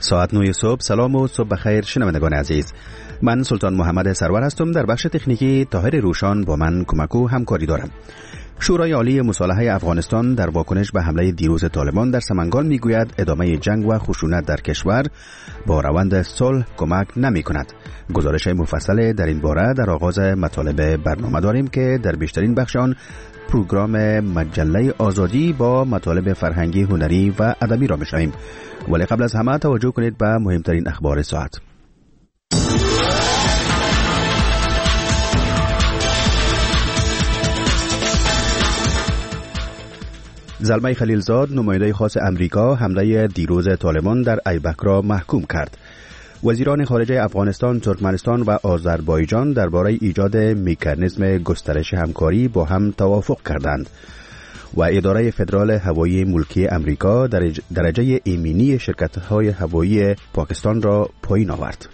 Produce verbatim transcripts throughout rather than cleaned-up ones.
ساعت نه صبح. سلام و صبح بخیر شنوندگان عزیز. من سلطان محمد سرور هستم. در بخش تکنیکی طاهر روشان با من کمک و همکاری دارم. شورای عالی مصالحه افغانستان در واکنش به حمله دیروز طالبان در سمنگان میگوید ادامه جنگ و خشونت در کشور با روند صلح کمک نمی کند. گزارش مفصل در این باره در آغاز مطالب برنامه داریم که در بیشترین بخش آن پروگرام مجله آزادی با مطالب فرهنگی، هنری و ادبی را میشنویم. ولی قبل از همه توجه کنید به مهمترین اخبار ساعت. زلمه خلیلزاد، نماینده خاص امریکا، حمله دیروز طالبان در ایبک را محکوم کرد. وزیران خارجه افغانستان، ترکمنستان و آذربایجان درباره ایجاد مکانیزم گسترش همکاری با هم توافق کردند. و اداره فدرال هوایی ملکی امریکا درجه ایمنی شرکت‌های هوایی پاکستان را پایین آورد.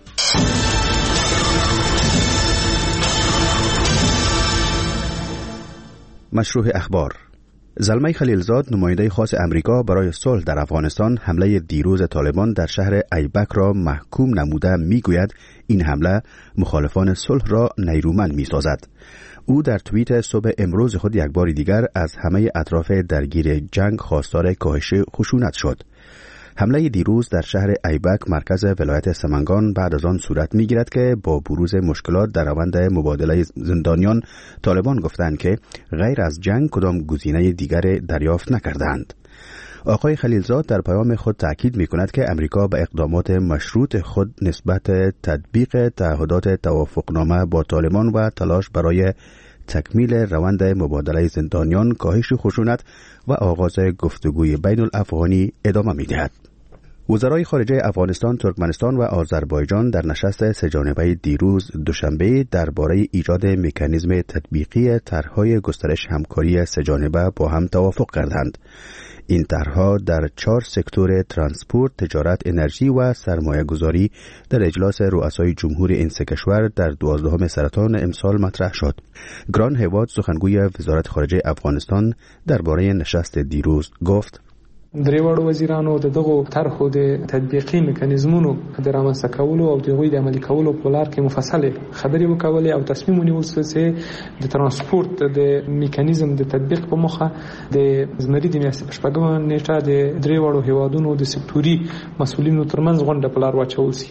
مشروع اخبار. زلمه خلیلزاد، نماینده خاص امریکا برای صلح در افغانستان، حمله دیروز طالبان در شهر ایبک را محکوم نموده میگوید این حمله مخالفان صلح را نیرومند میسازد. او در توییت صبح امروز خود یک بار دیگر از همه اطراف درگیر جنگ خواستار کاهش خشونت شد. حمله دیروز در شهر ایبک مرکز ولایت سمنگان بعد از آن صورت میگیرد که با بروز مشکلات در روند مبادله زندانیان، طالبان گفتند که غیر از جنگ کدام گزینه دیگر دریافت نکردند. آقای خلیلزاد در پیام خود تأکید می‌کند که امریکا به اقدامات مشروط خود نسبت تطبیق تعهدات توافقنامه با طالبان و تلاش برای تکمیل روند مبادله زندانیان، کاهش خشونت و آغاز گفتگوی بین الافغانی ادامه می‌دهد. وزرای خارجه افغانستان، ترکمنستان و آذربایجان در نشست سه‌جانبه دیروز دوشنبه درباره ایجاد مکانیزم تطبیقی طرح‌های گسترش همکاری سه‌جانبه با هم توافق کردند. این طرح‌ها در چهار سکتور ترانسپورت، تجارت، انرژی و سرمایه گذاری در اجلاس رؤسای جمهور این سه کشور در دوازدهم سرطان امسال مطرح شد. گران هیواد، سخنگوی وزارت خارجه افغانستان، درباره نشست دیروز گفت: دریوړو وزیرانو د دغو طرحو د تطبیقي میکانیزمونو د رامنځته کولو او د هغوی د عملي کولو په لار کې مفصلې خبرې وکولې او تصمیم ونیول چې د ترانسپورت د میکانیزم د تطبیق په موخه د زمري د میاشتې په شپږمه نیټه د دریوړو هیوادونو د سکتوري مسؤلینو ترمنځ غونډه په لار واچول شي.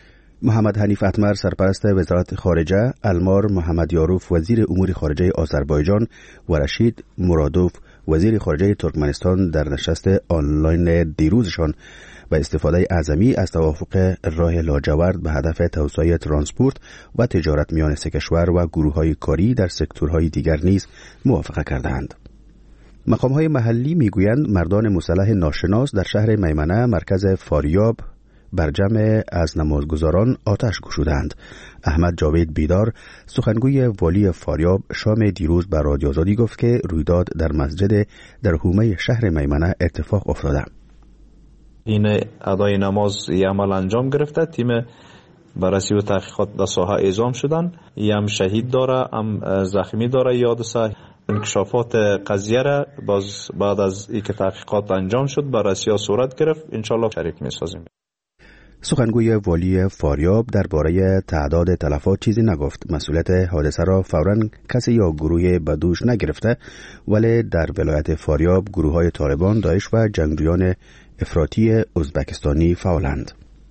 محمد حنیف اتمر، سرپرست وزارت خارجه، المار محمد یاروف، وزیر امور خارجه آذربایجان و رشید مرادوف، وزیر خارجه ترکمنستان در نشست آنلاین دیروزشان به استفاده اعظمی از توافق راه لاجورد به هدف توسعه ترانسپورت و تجارت میان سه کشور و گروه‌های کاری در سکتورهای دیگر نیز موافقه کردند. مقام‌های محلی میگویند مردان مسلح ناشناس در شهر میمنه، مرکز فاریاب، بر جمع از نمازگزاران آتش گشودند. احمد جاوید بیدار، سخنگوی والی فاریاب، شام دیروز به رادیو آزادی گفت که رویداد در مسجد در حومه شهر میمنه اتفاق افتاده. این ادای نماز ی عمل انجام گرفته. تیم بررسی و تحقیقات در ساحه اعزام شدن. یم شهید داره، هم زخمی داره. یادسه انکشافات قضیه را باز بعد از اینکه تحقیقات انجام شد بررسی ها صورت گرفت. انشالله شریک میسازیم. سخنگوی والی فاریاب درباره تعداد تلفات چیزی نگفت. مسئولیت حادثه را فوراً کسی یا گروه به دوش نگرفته، ولی در ولایت فاریاب گروه‌های طالبان، داعش و جنگجویان افراطی ازبکستانی فعالند.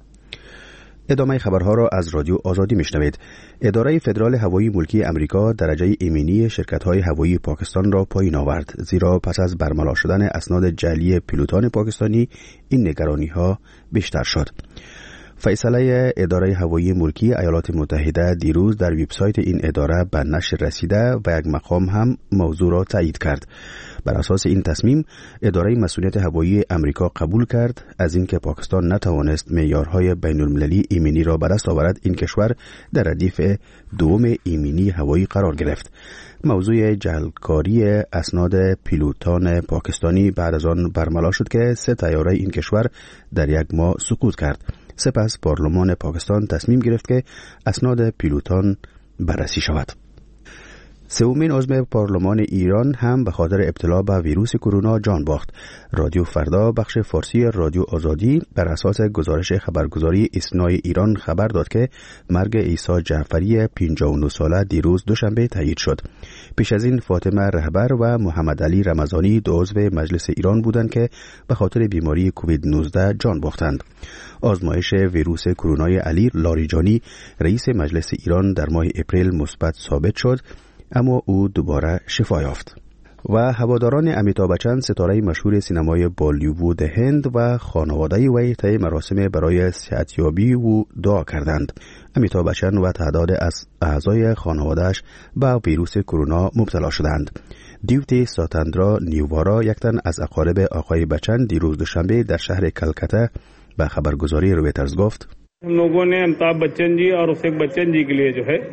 ادامه خبرها را از رادیو آزادی میشنوید. اداره فدرال هوایی ملکی امریکا درجه ایمنی شرکت‌های هوایی پاکستان را پایین آورد، زیرا پس از برملا شدن اسناد جعلی پیلوتان پاکستانی این نگرانی‌ها بیشتر شد. فیصله اداره هوایی ملکی ایالات متحده دیروز در وبسایت این اداره به نشر رسیده و یک مقام هم موضوع را تایید کرد. بر اساس این تصمیم، اداره مسئولیت هوایی امریکا قبول کرد از اینکه پاکستان نتوانست معیارهای بین‌المللی ایمنی را به دست آورد، این کشور در ردیف دوم ایمنی هوایی قرار گرفت. موضوع جعلکاری اسناد پیلوتان پاکستانی بعد از آن برملا شد که سه طیاره این کشور در یک ماه سقوط کرد. سپس پارلمان پاکستان تصمیم گرفت که اسناد پیلوتان بررسی شود. سومین عضو پارلمان ایران هم به خاطر ابتلا به ویروس کرونا جان باخت. رادیو فردا بخش فارسی رادیو آزادی بر اساس گزارش خبرگزاری ایسنای ایران خبر داد که مرگ عیسی جعفری پنجاه و نه ساله دیروز دوشنبه تایید شد. پیش از این فاطمه رهبر و محمد علی رمضانی دو عضو مجلس ایران بودند که به خاطر بیماری کووید نوزده جان باختند. آزمایش ویروس کرونای علی لاریجانی رئیس مجلس ایران در ماه اپریل مثبت ثابت شد، اما او دوباره شفا یافت. و هواداران امیتاب بچن ستاره مشهور سینمای بالیوود هند و خانواده وی طی مراسم برای صحتیابی او دعا کردند. امیتاب بچن و تعداد از اعضای خانواده‌اش به ویروس کرونا مبتلا شدند. دیوتی ساتاندرا نیووارا، یک تن از اقارب آقای بچن، دیروز دوشنبه در شهر کلکته به خبرگزاری رویترز گفت: लोगों ने अमिताभ बच्चन जी और अभिषेक बच्चन जी के लिए जो है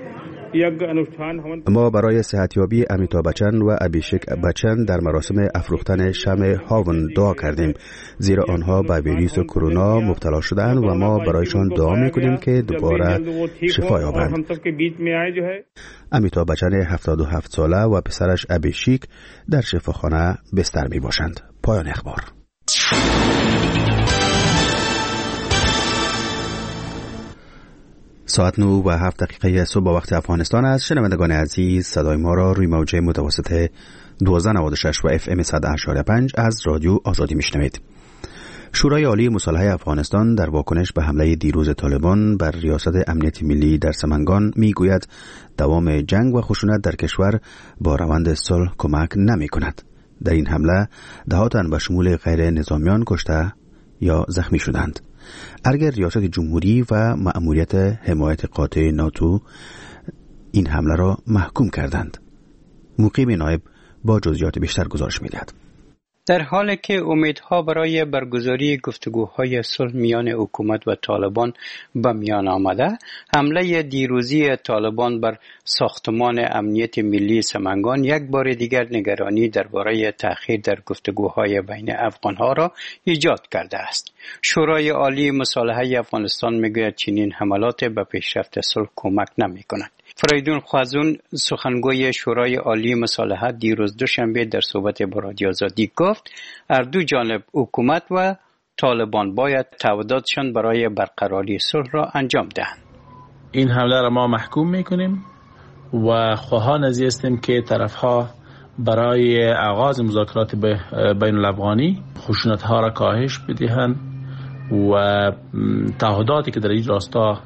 ما برای صحتیابی امیتاب بچن و ابیشک بچن در مراسم افروختن شمع هاون دعا کردیم، زیرا آنها به ویروس کرونا مبتلا شدند و ما برایشان دعا میکنیم که دوباره شفا یابند. امیتاب بچن هفتاد و هفت ساله و پسرش ابیشک در شفاخانه بستر می باشند. پایان اخبار. ساعت نو و هفت دقیقه صبح با وقت افغانستان است. شنوندگان عزیز، صدای ما را روی موج متوسط دوازده نود و شش و اف ام صد و هشت و پنج از رادیو آزادی میشنوید. شورای عالی مصالحه افغانستان در واکنش به حمله دیروز طالبان بر ریاست امنیت ملی در سمنگان میگوید دوام جنگ و خشونت در کشور با روند صلح کمک نمی کند. در این حمله ده تن به شمول غیر نظامیان کشته یا زخمی شدند. اگر ریاست جمهوری و مأموریت حمایت قاطع ناتو این حمله را محکوم کردند. مقیم نایب با جزئیات بیشتر گزارش می‌دهد. در حالی که امیدها برای برگزاری گفتگوهای صلح میان حکومت و طالبان به میان آمده، حمله دیروزی طالبان بر ساختمان امنیت ملی سمنگان یک بار دیگر نگرانی درباره تأخیر در گفتگوهای بین افغانها را ایجاد کرده است. شورای عالی مصالحه افغانستان میگوید چنین حملات به پیشرفت صلح کمک نمی‌کند. فریدون خوازون، سخنگوی شورای عالی مصالحه، دیروز دوشنبه در صحبت با رادیو آزادی گفت هر دو جانب، حکومت و طالبان، باید تعهداتشان برای برقراری صلح را انجام دهند. این حمله را ما محکوم میکنیم و خواهان از هستیم که طرفها برای آغاز مذاکرات بین الافغانی خشونت ها را کاهش بدهند و تعهداتی که در این راستا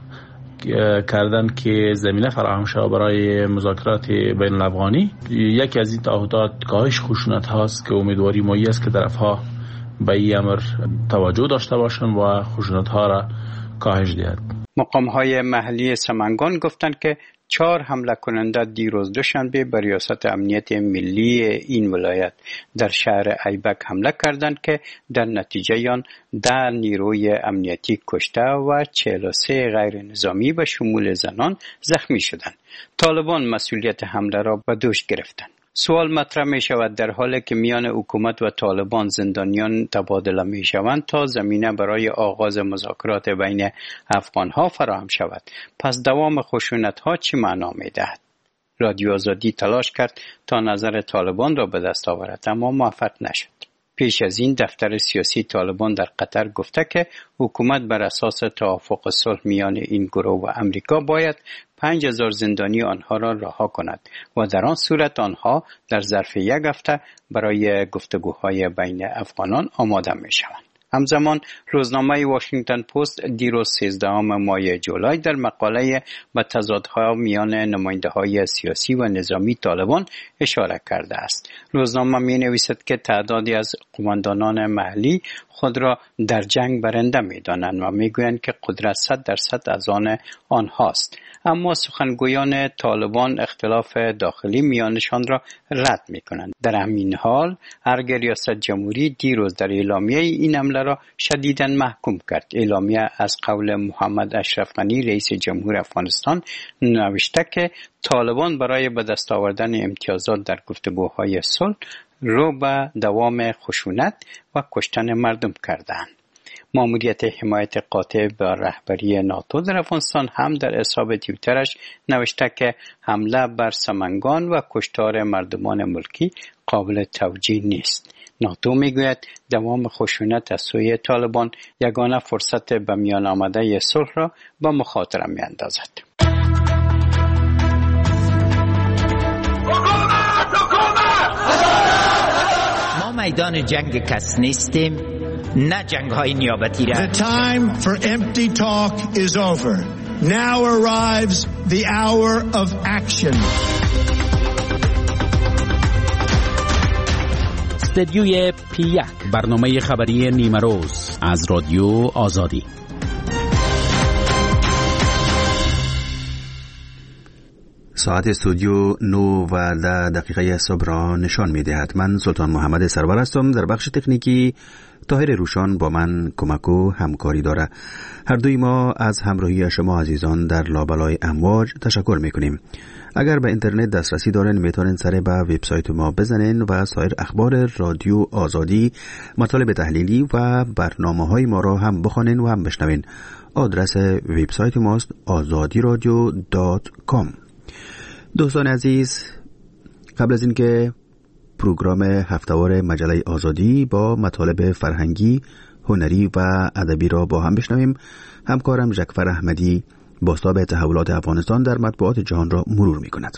کردن که زمینه فراهم شود برای مذاکرات بین الافغانی، یکی از این تعهدات کاهش خشونت هاست که امیدواری مایی است که طرفها به این امر توجه داشته باشند و خشونت ها را کاهش دهند. مقام های محلی سمنگان گفتند که چهار حمله کننده دیروز دوشنبه بر ریاست امنیت ملی این ولایت در شهر ایبک حمله کردند که در نتیجه آن ده نیروی امنیتی کشته و چهل و سه غیر نظامی به شمول زنان زخمی شدند. طالبان مسئولیت حمله را به دوش گرفتند. سوال مطرح می شود در حالی که میان حکومت و طالبان زندانیان تبادله می شوند تا زمینه برای آغاز مذاکرات بین افغان ها فراهم شود، پس دوام خشونت ها چی معنا می دهد؟ رادیو آزادی تلاش کرد تا نظر طالبان را به دست آورد، اما موفق نشد. پیش از این دفتر سیاسی طالبان در قطر گفته که حکومت بر اساس توافق صلح میان این گروه و امریکا باید پنج هزار زندانی آنها را رها کند و در آن صورت آنها در ظرف یک هفته برای گفتگوهای بین افغانان آماده می شوند. همزمان روزنامه واشنگتن پست دیروز سیزدهم ماه جولای در مقاله به تضادها میان نماینده‌های سیاسی و نظامی طالبان اشاره کرده است. روزنامه می نویسد که تعدادی از قماندانان محلی خود را در جنگ برنده می دانند و می گویند که قدرت صد درصد از آن آنهاست. اما سخنگویان طالبان اختلاف داخلی میانشان را رد می کنند. در همین حال ارگ ریاست جمهوری دیروز در اعلامیه این حمله را شدیداً محکوم کرد. اعلامیه از قول محمد اشرف غنی رئیس جمهور افغانستان نوشته که طالبان برای به دست آوردن امتیازات در گفتگوهای صلح رو به دوام خشونت و کشتن مردم کردند. ماموریت حمایت قاطع بر رهبری ناتو در افغانستان هم در حساب توییترش نوشته که حمله بر سمنگان و کشتار مردمان ملکی قابل توجیه نیست. ناتو میگوید دوام خشونت از سوی طالبان یگانه فرصت به میان آمده صلح را به مخاطره میاندازد. ما میدان جنگ کس نیستیم، نه جنگ های نیابتی را. The time for empty talk is over. Now arrives the hour of action. استدیوی پی یک، برنامه خبری نیمه روز از رادیو آزادی. ساعت استودیو نو و ده دقیقه صبح را نشان می دهد. من سلطان محمد سرور هستم. در بخش تکنیکی طاهر روشان با من کمک و همکاری داره. هر دوی ما از همراهی شما عزیزان در لابلای امواج تشکر میکنیم. اگر به اینترنت دسترسی دارین میتونین سر به وبسایت ما بزنین و سایر اخبار رادیو آزادی، مطالب تحلیلی و برنامه‌های ما را هم بخونین و هم بشنوین. آدرس وبسایت ماست آزادی رادیو دات کام. دوستان عزیز، قبل از اینکه پروگرام هفته‌وار مجله آزادی با مطالب فرهنگی، هنری و ادبی را با هم بشنویم، همکارم ژکفر احمدی بازتاب تحولات افغانستان در مطبوعات جهان را مرور می‌کند.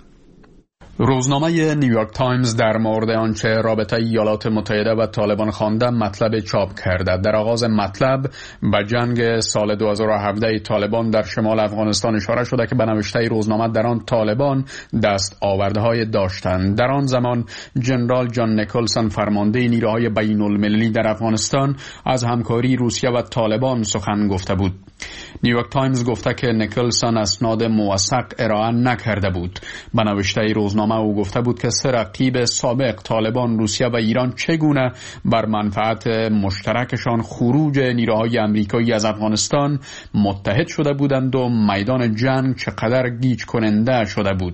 روزنامه نیویورک تایمز در مورد آنچه رابطه ایالات متحده و طالبان خوانده مطلب چاپ کرده. در آغاز مطلب به جنگ سال دو هزار و هفده طالبان در شمال افغانستان اشاره شده که به نوشته روزنامه در آن طالبان دست آورده‌های داشتند. در آن زمان جنرال جان نیکلسون فرمانده نیروهای بین المللی در افغانستان از همکاری روسیه و طالبان سخن گفته بود. نیویورک تایمز گفته که نیکلسون اسناد موثق ارائه نکرده بود. به نوشته روزنامه او گفته بود که سه رقیب سابق طالبان، روسیه و ایران چگونه بر منفعت مشترکشان خروج نیروهای امریکایی از افغانستان متحد شده بودند و میدان جنگ چقدر گیج کننده شده بود.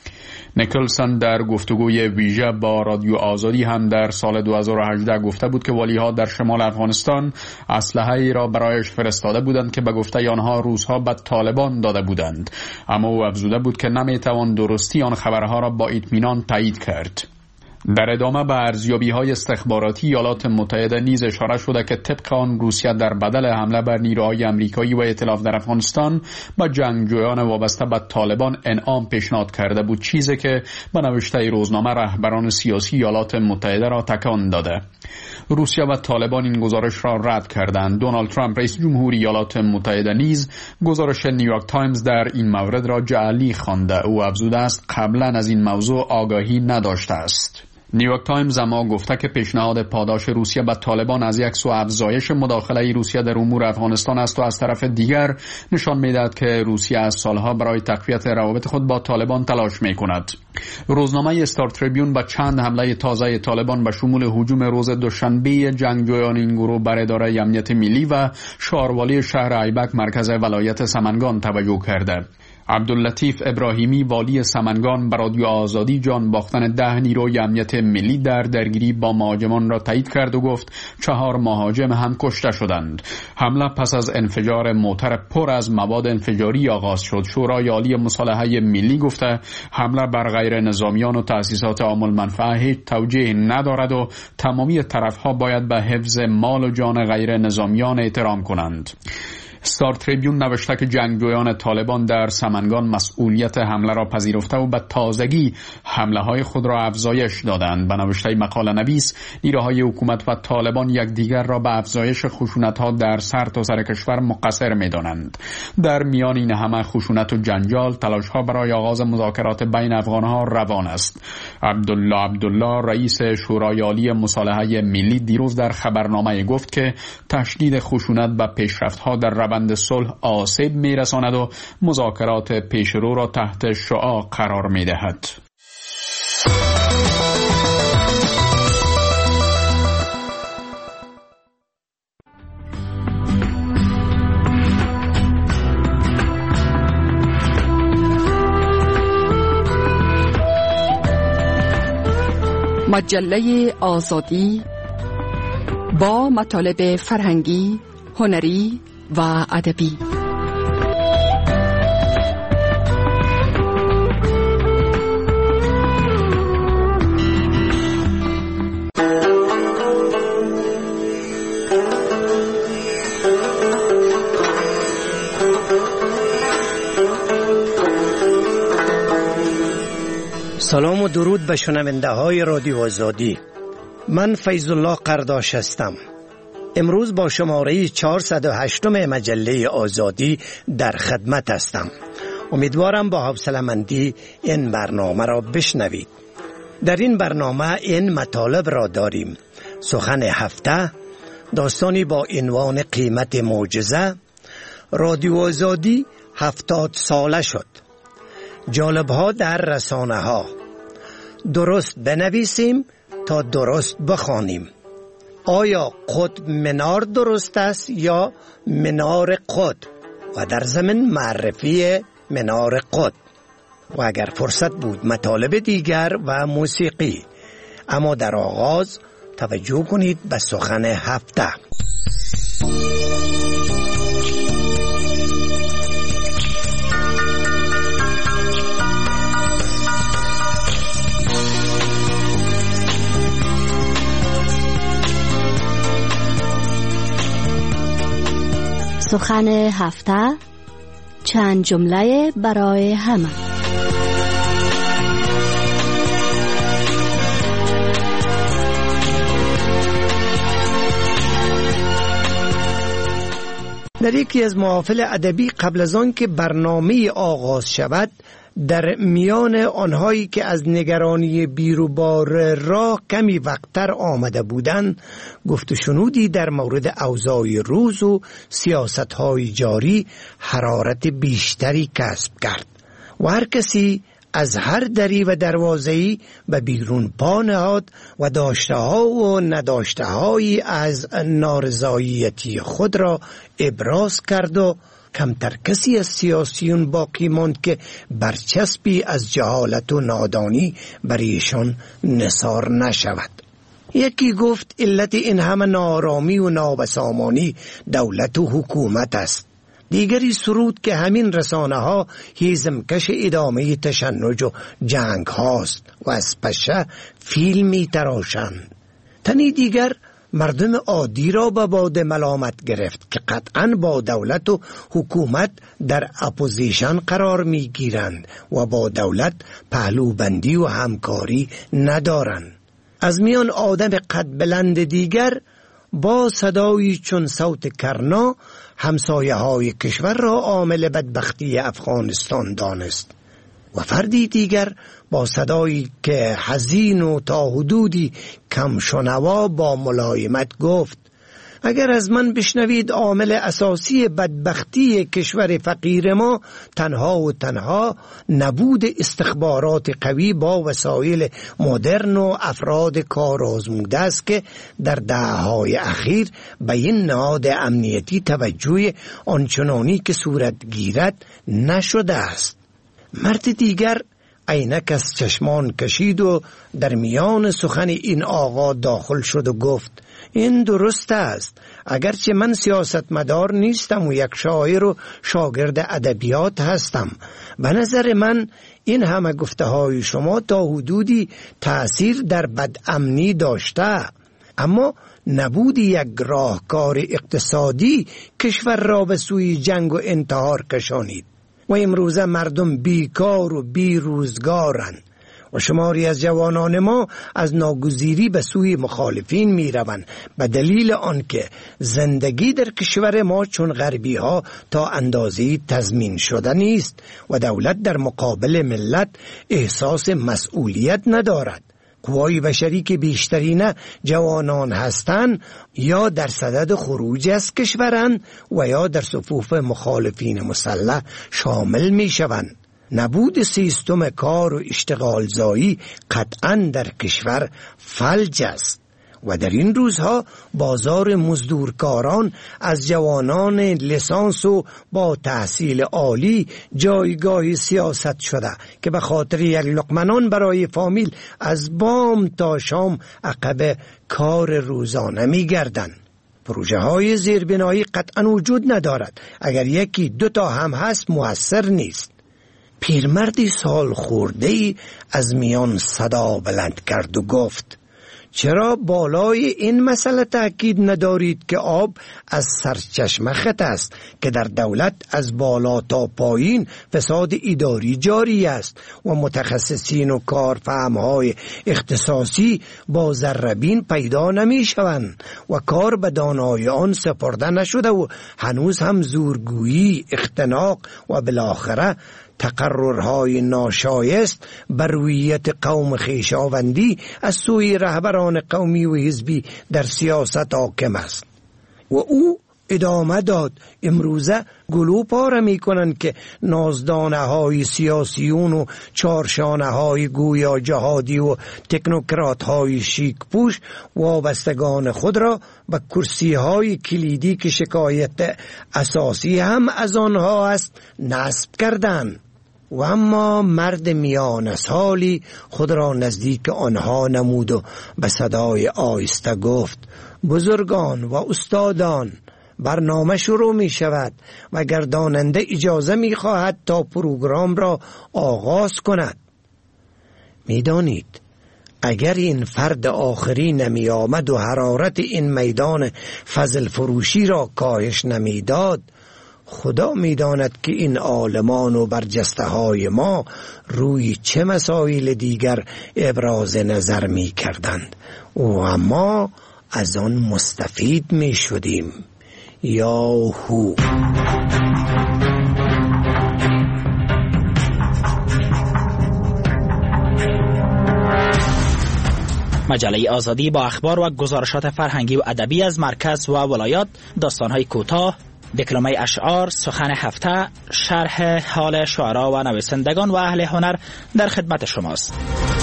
نیکلسون در گفتگوی ویژه با رادیو آزادی هم در سال دو هزار و هجده گفته بود که والیها در شمال افغانستان اسلحه‌ای را برایش فرستاده بودند که به گفته آنها روس‌ها به طالبان داده بودند، اما او افزوده بود که نمی‌توان درستی آن خبرها را با اطمینان تایید کرد. در ادامه به ارزیابی‌های استخباراتی ایالات متحده نیز اشاره شده که طبق آن روسیه در بدل حمله بر نیروهای امریکایی و ائتلاف در افغانستان به جنگجویان وابسته به طالبان انعام پیشنهاد کرده بود، چیزی که به نوشته روزنامه رهبران سیاسی ایالات متحده را تکان داده. روسیه و طالبان این گزارش را رد کردند. دونالد ترامپ رئیس جمهوری ایالات متحده نیز گزارش نیویورک تایمز در این مورد را جعلی خوانده. او افزوده است قبلا از این موضوع آگاهی نداشته است. نیویورک تایمز اما گفته که پیشنهاد پاداش روسیه به طالبان از یک سو افزایش مداخله روسیه در امور افغانستان است و از طرف دیگر نشان می‌دهد که روسیه از سالها برای تقویت روابط خود با طالبان تلاش می‌کند. روزنامه استار تریبیون با چند حمله تازه طالبان به شمول هجوم روز دوشنبه جنگجویان این گروه بر اداره امنیت ملی و شهروالی شهر ایبک مرکز ولایت سمنگان توجه کرده. عبداللطیف ابراهیمی والی سمنگان به رادیو آزادی جان باختن ده نیروی امنیت ملی در درگیری با مهاجمان را تایید کرد و گفت چهار مهاجم هم کشته شدند. حمله پس از انفجار موتر پر از مواد انفجاری آغاز شد. شورای عالی مصالحه ملی گفته حمله بر غیر نظامیان و تأسیسات عام المنفعه هیچ توجیه ندارد و تمامی طرفها باید به حفظ مال و جان غیر نظامیان احترام کنند. استار تریبیون نوشته که جنگجویان طالبان در سمنگان مسئولیت حمله را پذیرفته و به تازگی حمله های خود را افزایش دادند. به نوشته مقاله نویس نیروهای حکومت و طالبان یکدیگر را به افزایش خشونت ها در سرتاسر کشور مقصر می دانند. در میان این همه خشونت و جنجال تلاش ها برای آغاز مذاکرات بین افغان ها روان است. عبدالله عبدالله رئیس شورای عالی مصالحه ملی دیروز در خبرنامه گفت که تشدید خشونت به پیشرفت ها در بند صلح آسیب میرساند و مذاکرات پیشرو را تحت شعاع قرار میدهد. مجله آزادی با مطالب فرهنگی، هنری و ادبی. سلام و درود به شنونده های رادیو آزادی. من فیض الله قرداش هستم. امروز با شماره چهارصد و هشت مجله آزادی در خدمت هستم. امیدوارم با حوصله‌مندی این برنامه را بشنوید. در این برنامه این مطالب را داریم: سخن هفته، داستانی با عنوان قیمت معجزه، رادیو آزادی هفتاد ساله شد، جالب‌ها در رسانه ها، درست بنویسیم تا درست بخوانیم، آیا قطب منار درست است یا منار قطب، و در ضمن معرفی منار قطب، و اگر فرصت بود مطالب دیگر و موسیقی. اما در آغاز توجه کنید به سخن هفته. سخن هفته، چند جمله برای همه. در یکی از محافل ادبی قبل از آن که برنامه آغاز شود، در میان آنهایی که از نگرانی بیروبار راه کمی وقتر آمده بودند، گفت و شنودی در مورد اوضاع روز و سیاست‌های جاری حرارت بیشتری کسب کرد و هر کسی از هر دری و دروازه‌ای به بیرون پا نهاد و داشته‌ها و نداشته‌هایی از نارضایتی خود را ابراز کرد و کمتر کسی از سیاسیون باقی ماند که برچسبی از جهالت و نادانی بر ایشان نثار نشود. یکی گفت علت این همه نارامی و نابسامانی دولت و حکومت است. دیگری سرود که همین رسانه ها هیزمکش ادامه تشنج و جنگ هاست و از پشه فیلمی تراشند. تنی دیگر مردم عادی را به باد ملامت گرفت که قطعاً با دولت و حکومت در اپوزیشن قرار می گیرند و با دولت پهلوبندی و همکاری ندارند. از میان آدم قد بلند دیگر با صدایی چون صوت کرنا همسایه های کشور را عامل بدبختی افغانستان دانست و فردی دیگر با صدایی که حزین و تا حدودی کم شنوا با ملایمت گفت: اگر از من بشنوید عامل اساسی بدبختی کشور فقیر ما تنها و تنها نبود استخبارات قوی با وسایل مدرن و افراد کار آزموده است که در دهه‌های اخیر به این نهاد امنیتی توجه آنچنانی که صورت گیرد نشده است. مرد دیگر عینک از چشمان کشید و در میان سخن این آقا داخل شد و گفت: این درست است. اگرچه من سیاستمدار نیستم و یک شاعر و شاگرد ادبیات هستم، به نظر من این همه گفته های شما تا حدودی تأثیر در بدامنی داشته، اما نبود یک راهکار اقتصادی کشور را به سوی جنگ و انتحار کشانید و امروزه مردم بیکار و بی روزگارند و شماری از جوانان ما از ناگزیری به سوی مخالفین می روند به دلیل آنکه زندگی در کشور ما چون غربی ها تا اندازه‌ای تضمین شده نیست و دولت در مقابل ملت احساس مسئولیت ندارد. قوای بشری که بیشترین جوانان هستند یا در صدد خروج از کشورند و یا در صفوف مخالفین مسلح شامل می شوند. نبود سیستم کار و اشتغال زایی قطعاً در کشور فلج است و در این روزها بازار مزدورکاران از جوانان لیسانس و با تحصیل عالی جایگاه سیاست شده که به خاطر یک لقمه نان برای فامیل از بام تا شام عقب کار روزانه می گردند. پروژه های زیربنایی قطعا وجود ندارد. اگر یکی دو تا هم هست مؤثر نیست. پیرمردی سال خورده‌ای از میان صدا بلند کرد و گفت چرا بالای این مسئله تأکید ندارید که آب از سرچشمه خط است که در دولت از بالا تا پایین فساد اداری جاری است و متخصصین و کارفهمهای اختصاصی با ذره‌بین پیدا نمی شوند و کار به دانای آن سپرده نشده و هنوز هم زورگویی، اختناق و بالاخره تقررهای ناشایست بر رویت قوم خویشاوندی از سوی رهبران قومی و حزبی در سیاست حاکم است. و او ادامه داد امروزه گلو پاره می کنند که نازدانه های سیاسیون و چارشانه های گویا جهادی و تکنوکرات های شیک پوش وابستگان خود را به کرسی های کلیدی که شکایت اساسی هم از آنها است نصب کردند. و اما مرد میان سالی خود را نزدیک آنها نمود و به صدای آهسته گفت بزرگان و استادان، برنامه شروع می شود و گرداننده اجازه می خواهد تا پروگرام را آغاز کند. می دانید اگر این فرد آخری نمی آمد و حرارت این میدان فضل فروشی را کاهش نمی داد، خدا می داند که این عالمان و برجسته های ما روی چه مسائل دیگر ابراز نظر می کردند و ما از آن مستفید می شدیم. یاهو. مجله آزادی با اخبار و گزارشات فرهنگی و ادبی از مرکز و ولایات، داستان‌های کوتاه، دکلمه اشعار، سخن هفته، شرح حال شعرا و نویسندگان و اهل هنر در خدمت شماست.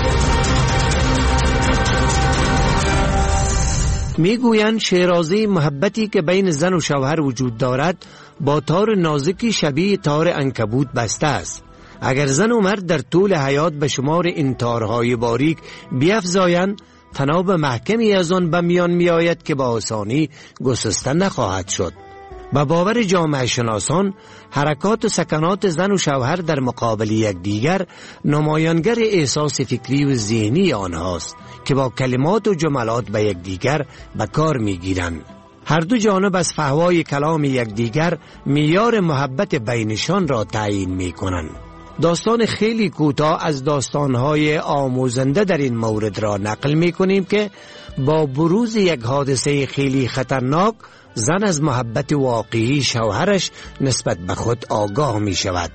میگویند شیرازه محبتی که بین زن و شوهر وجود دارد با تار نازکی شبیه تار عنکبوت بسته است. اگر زن و مرد در طول حیات به شمار این تارهای باریک بیفزایند، تناب محکمی از آن به میان می آید که با آسانی گسسته نخواهد شد. با باور جامعه شناسان، حرکات و سکنات زن و شوهر در مقابل یکدیگر نمایانگر احساس فکری و ذهنی آنهاست که با کلمات و جملات به یکدیگر به کار میگیرند. هر دو جانب از فحوای کلام یکدیگر معیار محبت بینشان را تعیین میکنند. داستان خیلی کوتاه از داستانهای آموزنده در این مورد را نقل میکنیم که با بروز یک حادثه خیلی خطرناک، زن از محبت واقعی شوهرش نسبت به خود آگاه می شود.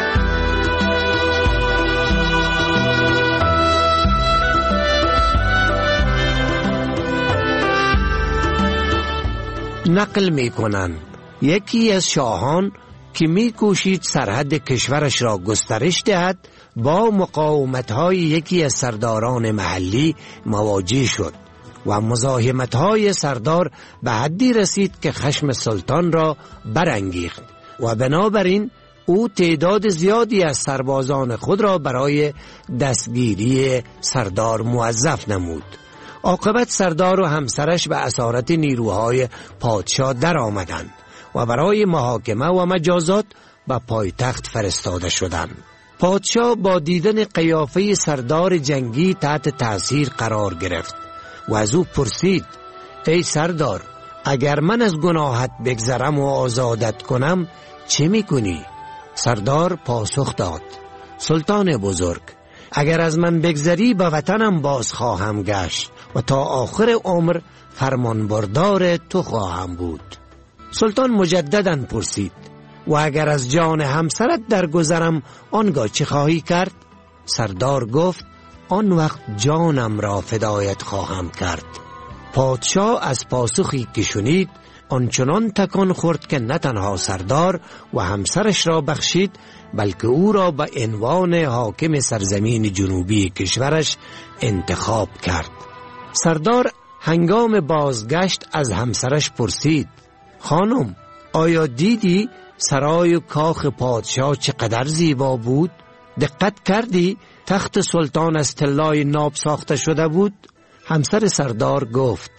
نقل می کنند یکی از شاهان که می کوشید سرحد کشورش را گسترش دهد با مقاومت‌های یکی از سرداران محلی مواجه شد و مزاحمت‌های سردار به حدی رسید که خشم سلطان را برانگیخت و بنابراین او تعداد زیادی از سربازان خود را برای دستگیری سردار موظف نمود. عاقبت سردار و همسرش به اسارت نیروهای پادشاه در آمدند و برای محاکمه و مجازات به پایتخت فرستاده شدند. پادشاه با دیدن قیافه سردار جنگی تحت تأثیر قرار گرفت و از او پرسید ای سردار، اگر من از گناهت بگذرم و آزادت کنم چه میکنی؟ سردار پاسخ داد سلطان بزرگ، اگر از من بگذری به وطنم باز خواهم گشت و تا آخر عمر فرمانبردار تو خواهم بود. سلطان مجدداً پرسید و اگر از جان همسرت درگذرم آنگاه چه خواهی کرد؟ سردار گفت آن وقت جانم را فدایت خواهم کرد. پادشاه از پاسخی که شنید آنچنان تکان خورد که نه تنها سردار و همسرش را بخشید بلکه او را به عنوان حاکم سرزمین جنوبی کشورش انتخاب کرد. سردار هنگام بازگشت از همسرش پرسید خانم، آیا دیدی سرای و کاخ پادشاه چقدر زیبا بود؟ دقت کردی تخت سلطان از طلای ناب ساخته شده بود؟ همسر سردار گفت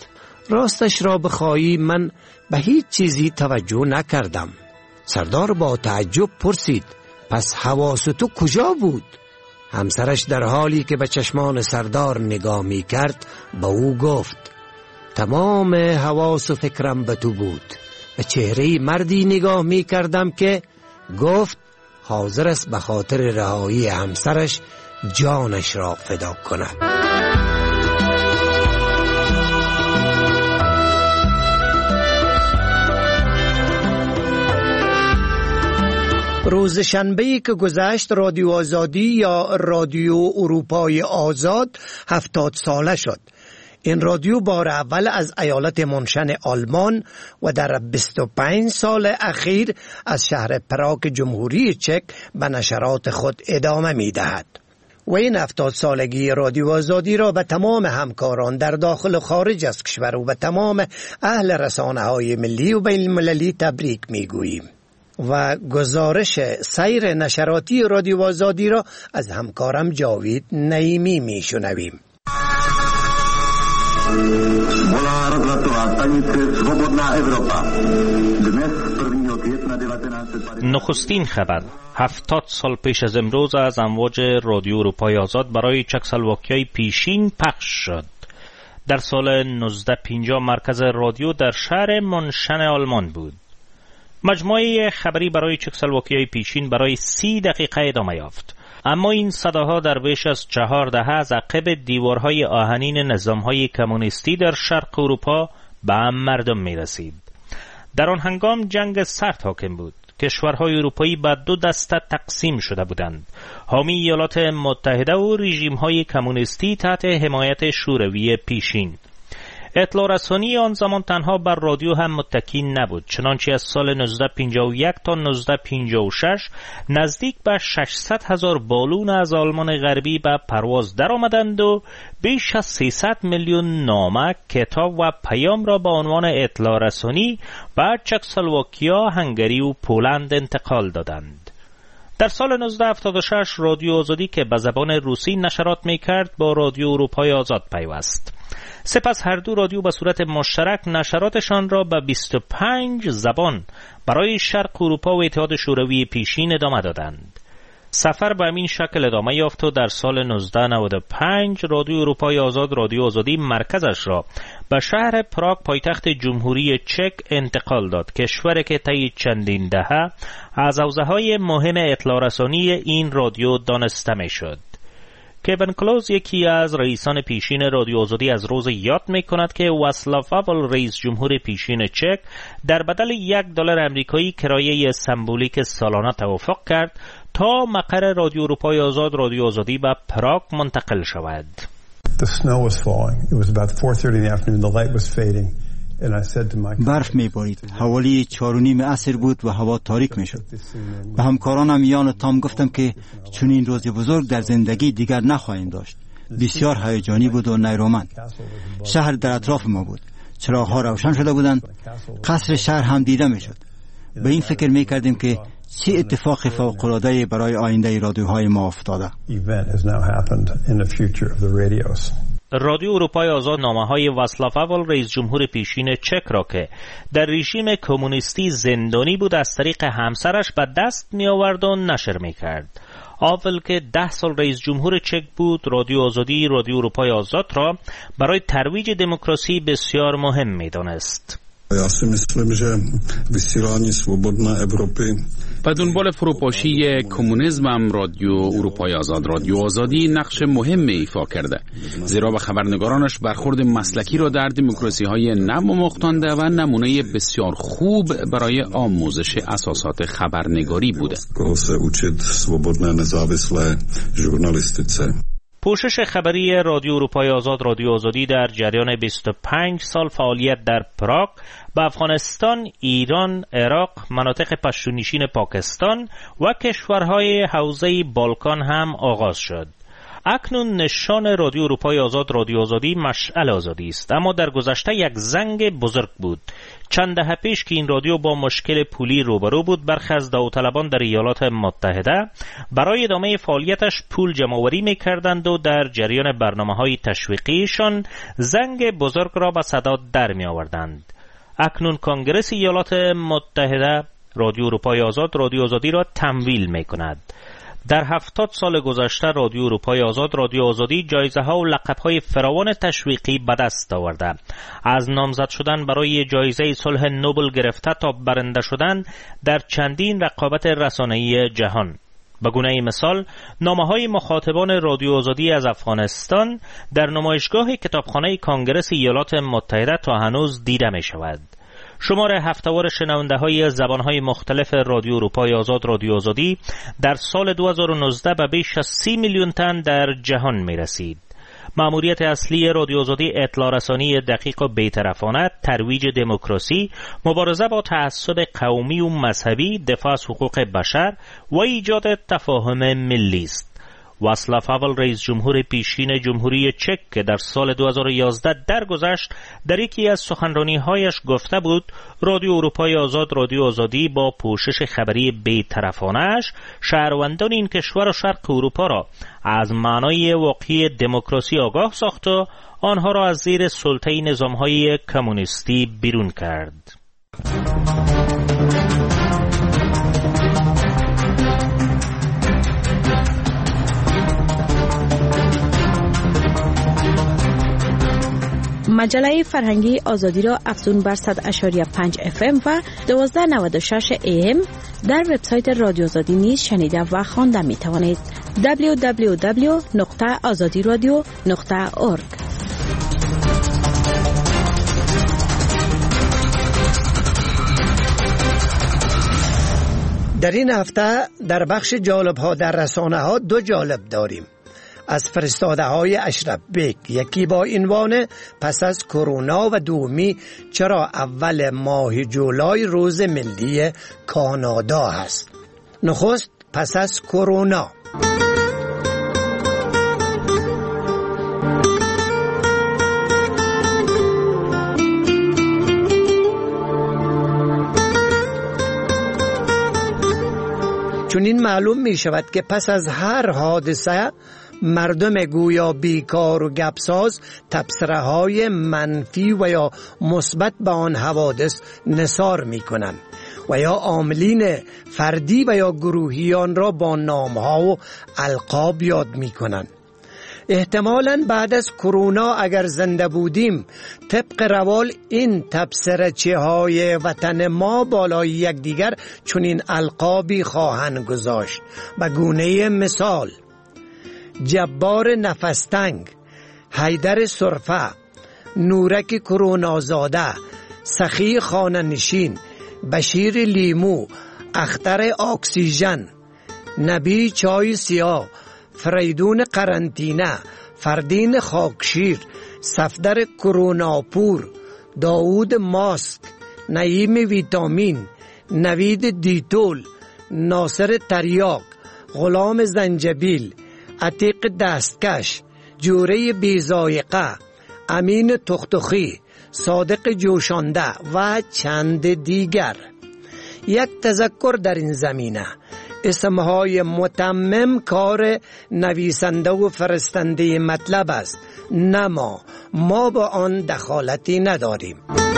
راستش را بخواهی من به هیچ چیزی توجه نکردم. سردار با تعجب پرسید پس حواس تو کجا بود؟ همسرش در حالی که به چشمان سردار نگاه می کرد به او گفت تمام حواس و فکرم به تو بود. به چهره مردی نگاه می کردم که گفت حاضر است به خاطر رهایی همسرش جانش را فدا کند. روز شنبه‌ای که گذشت رادیو آزادی یا رادیو اروپای آزاد هفتاد ساله شد. این رادیو بار اول از ایالت منشن آلمان و در بیست و پنج سال اخیر از شهر پراگ جمهوری چک به نشرات خود ادامه می دهد. و این هفتاد سالگی رادیو آزادی را به تمام همکاران در داخل و خارج از کشور و به تمام اهل رسانه های ملی و بین المللی تبریک می گوییم. و گزارش سیر نشراتی رادیو آزادی را از همکارم جاوید نعیمی می شنویم. نخستین خبر هفتاد سال پیش از امروز از امواج رادیو اروپای آزاد برای چکسلواکیای پیشین پخش شد. در سال نوزده پنجاه مرکز رادیو در شهر منشن آلمان بود. مجموعه خبری برای چکسلواکیای پیشین برای سی دقیقه ادامه یافت. اما این صداها در بیش از چهار دهه از عقب دیوارهای آهنین نظامهای کمونیستی در شرق اروپا به مردم می رسید. در آن هنگام جنگ سرد حاکم بود. کشورهای اروپایی به دو دسته تقسیم شده بودند: حامی ایالات متحده و رژیم‌های کمونیستی تحت حمایت شوروی پیشین. اطلاع رسانی آن زمان تنها بر رادیو هم متکی نبود، چنانچه از سال نوزده پنجاه و یک تا نوزده پنجاه و شش نزدیک به ششصد هزار بالون از آلمان غربی به پرواز در آمدند و بیش از سیصد میلیون نامه، کتاب و پیام را به عنوان اطلاع رسانی به چکسلواکیا، هنگری و پولند انتقال دادند. در سال نوزده هفتاد و شش رادیو آزادی که به زبان روسی نشرات می کرد با رادیو اروپای آزاد پیوست. سپس هر دو رادیو به صورت مشترک نشراتشان را به بیست و پنج زبان برای شرق اروپا و اتحاد شوروی پیشین ادامه دادند. سفر به همین شکل ادامه یافت و در سال نوزده نود و پنج رادیو اروپای آزاد رادیو آزادی مرکزش را به شهر پراگ پایتخت جمهوری چک انتقال داد، کشوری که طی چندین دهه از حوزه‌های مهم اطلاع رسانی این رادیو دانسته می‌شد. کوین کلوز، یکی از رئیسان پیشین رادیو آزادی، از روز یاد می کند که واسلاو هاول، رئیس جمهور پیشین چک، در بدل یک دلار آمریکایی کرایه سمبولیک سالانه توافق کرد تا مقر رادیو اروپای آزاد رادیو آزادی به پراگ منتقل شود. The snow was falling. It was about four thirty in the afternoon. The light was fading. برف می بارید. حوالی چار و نیم عصر بود و هوا تاریک می شد. به همکارانم یان و تام گفتم که چون این روز بزرگ در زندگی دیگر نخواهیم داشت. بسیار هیجانی بود و نیرومند. شهر در اطراف ما بود. چراغ‌ها روشن شده بودند. قصر شهر هم دیده می شد. به این فکر می کردیم که چه اتفاق فوق‌العاده‌ای برای آینده رادیوهای ما افتاده. رادیو اروپای آزاد نامه‌های واسلاو هاول، رئیس جمهور پیشین چک را که در رژیم کمونیستی زندانی بود از طریق همسرش به دست می آورد و نشر می کرد. هاول که ده سال رئیس جمهور چک بود، رادیو آزادی رادیو اروپای آزاد را برای ترویج دموکراسی بسیار مهم می دانست. Já si myslím, že vysílání svobodné Evropy و دنبال فروپاشی کمونیسم هم رادیو اروپای آزاد رادیو آزادی نقش مهم ایفا کرده، زیرا به خبرنگارانش برخورد مسلکی را در دموکراسی های نو مختانده و نمونه بسیار خوب برای آموزش اساسات خبرنگاری بوده. koho se učit svobodné nezávislé žurnalistice. پوشش خبری رادیو اروپای آزاد رادیو آزادی در جریان بیست و پنج سال فعالیت در پراگ به افغانستان، ایران، عراق، مناطق پشتونشین پاکستان و کشورهای حوزه بالکان هم آغاز شد. اکنون نشان رادیو اروپای آزاد رادیو آزادی مشعل آزادی است، اما در گذشته یک زنگ بزرگ بود. چند دهه پیش که این رادیو با مشکل پولی روبرو بود، برخی از داوطلبان در ایالات متحده برای ادامه فعالیتش پول جمع‌آوری می‌کردند و در جریان برنامه‌های تشویقیشان زنگ بزرگ را به صدا در می‌آوردند. اکنون کنگره ایالات متحده رادیو اروپای آزاد رادیو آزادی را تمویل می‌کند. در هفتاد سال گذشته رادیو اروپای آزاد رادیو آزادی جایزه ها و لقب های فراوان تشویقی به دست آورده. از نامزد شدن برای جایزه صلح نوبل گرفته تا برنده شدن در چندین رقابت رسانه‌ای جهان. به گونه مثال نامه های مخاطبان رادیو آزادی از افغانستان در نمایشگاه کتابخانه کنگره ایالات متحده تا هنوز دیده می شود. شمار هفته‌وار شنونده های زبان های مختلف رادیو اروپای آزاد رادیو آزادی در سال دو هزار و نوزده به بیش از سی میلیون تن در جهان می رسید. مأموریت اصلی رادیو آزادی اطلاع رسانی دقیق و بی‌طرفانه، ترویج دموکراسی، مبارزه با تعصب قومی و مذهبی، دفاع از حقوق بشر و ایجاد تفاهم ملی است. واصلاف هاول رئیس جمهور پیشین جمهوری چک که در سال دو هزار و یازده درگذشت در یکی از سخنرانی‌هایش گفته بود رادیو اروپای آزاد رادیو آزادی با پوشش خبری بی‌طرفانه‌اش شهروندان این کشور و شرق اروپا را از معنای واقعی دموکراسی آگاه ساخت و آنها را از زیر سلطه نظام‌های کمونیستی بیرون کرد. مجله فرهنگی آزادی را افزون بر صد و پنج اف ام و دوازده نود و شش ای ام در وبسایت رادیو آزادی نیز شنیده و خوانده می توانید. دبلیو دبلیو دبلیو نقطه آزادی رادیو نقطه اورگ. در این هفته در بخش جالب ها در رسانه ها دو جالب داریم. از فرستاده های اشرف بیگ، یکی با عنوان پس از کرونا و دومی چرا اول ماه جولای روز ملی کانادا هست. نخست پس از کرونا. چون این معلوم می شود که پس از هر حادثه مردم گویا بیکار و گپساز تبصره های منفی و یا مثبت به آن حوادث نثار می کنند و یا عاملین فردی و یا گروهیان را با نامها و القاب یاد می کنند. احتمالاً بعد از کرونا اگر زنده بودیم طبق روال این تبصره‌چی های وطن ما بالای یکدیگر چنین القابی خواهند گذاشت. به گونه مثال جبار نفستنگ، حیدر سرفه، نورک کرونازاده، سخی خانه نشین، بشیر لیمو، اختر اکسیژن، نبی چای سیاه، فریدون قرنطینه، فردین خاکشیر، صفدر کروناپور، داود ماسک، نعیم ویتامین، نوید دیتول، ناصر تریاک، غلام زنجبیل، عتیق دستکش، جوره بیزایقه، امین تختخی، صادق جوشانده و چند دیگر. یک تذکر در این زمینه، اسمهای متمم کار نویسنده و فرستنده مطلب است، نه ما ما با آن دخالتی نداریم.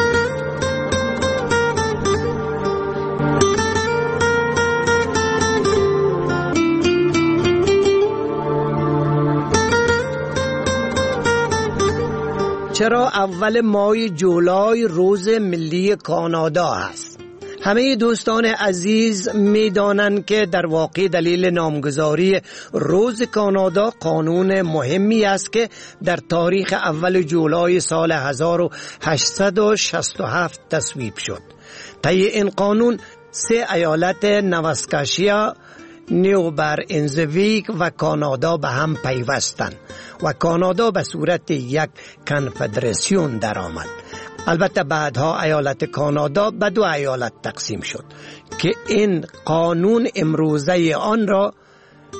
چرا اول ماه جولای روز ملی کانادا است؟ همه دوستان عزیز می دانند که در واقع دلیل نامگذاری روز کانادا قانون مهمی است که در تاریخ اول جولای سال هزار و هشتصد و شصت و هفت تصویب شد. طی این قانون سه ایالت نواسکاشیا، نیو برنزویک و کانادا به هم پیوستند و کانادا به صورت یک کنفدراسیون درآمد. البته بعدها ایالت کانادا به دو ایالت تقسیم شد که این قانون امروزه آن را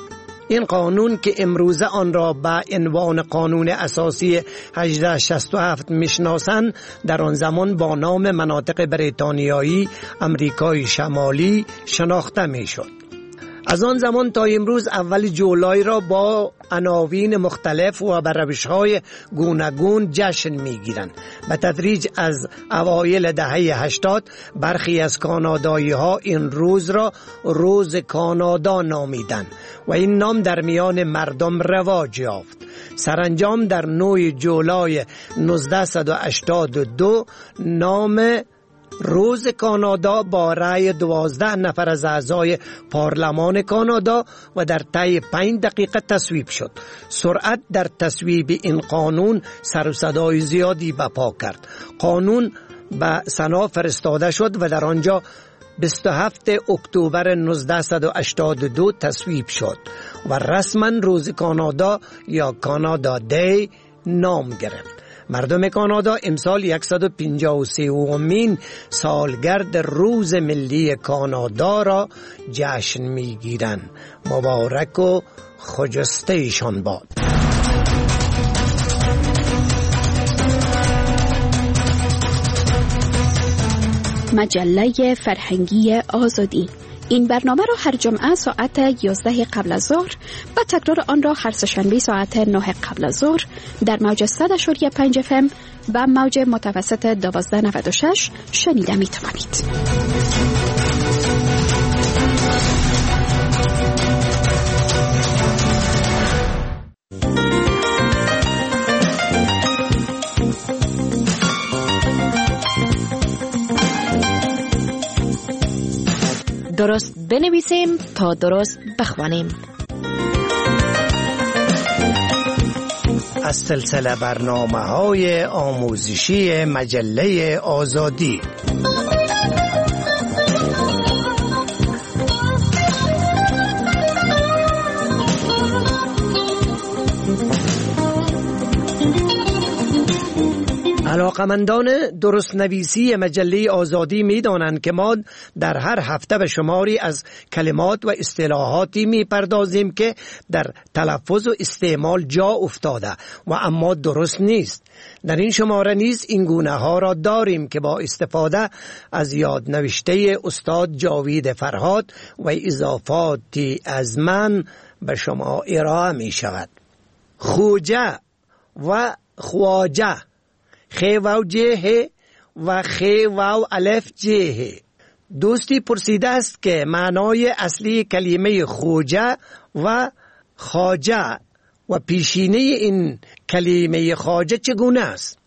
این قانون که امروزه آن را به عنوان قانون اساسی هجده شصت و هفت میشناسند، در آن زمان با نام مناطق بریتانیایی امریکای شمالی شناخته میشد. از آن زمان تا امروز اول جولای را با عناوین مختلف و به روش‌های گوناگون جشن می‌گیرند. به تدریج از اوایل دهه هشتاد برخی از کانادایی‌ها این روز را روز کانادا نامیدند و این نام در میان مردم رواج یافت. سرانجام در نهم جولای نوزده هشتاد و دو نام روز کانادا با رأی دوازده نفر از اعضای پارلمان کانادا و در طی پنج دقیقه تصویب شد. سرعت در تصویب این قانون سر و صدای زیادی برپا کرد. قانون به سنا فرستاده شد و در آنجا بیست و هفتم اکتبر نوزده هشتاد و دو تصویب شد و رسما روز کانادا یا کانادا دی نام گرفت. مردم کانادا امسال صد و پنجاه و سومین سالگرد روز ملی کانادا را جشن میگیرند. مبارک و خجسته ایشان باد. مجله فرهنگی آزادی. این برنامه را هر جمعه ساعت یازده قبل از ظهر و تکرار آن را هر سه‌شنبه ساعت نه قبل از ظهر در موج صد و پنج اف ام و موج متوسط دوازده نود و شش شنیده می توانید. درست بنویسیم تا درست بخوانیم. از سلسله برنامه‌های آموزشی مجله آزادی. علاقمندان درست نویسی مجله آزادی می دانند که ما در هر هفته به شماری از کلمات و اصطلاحاتی می پردازیم که در تلفظ و استعمال جا افتاده و اما درست نیست. در این شماره نیز این گونه ها را داریم که با استفاده از یاد نوشته استاد جاوید فرهاد و اضافاتی از من به شما ارائه می شود. خوجه و خواجه، خی واو جه و خی واو الف جه. دوستی پرسیده است که معنای اصلی کلمه خوجه و خواجه و پیشینه این کلمه خواجه چگونه است؟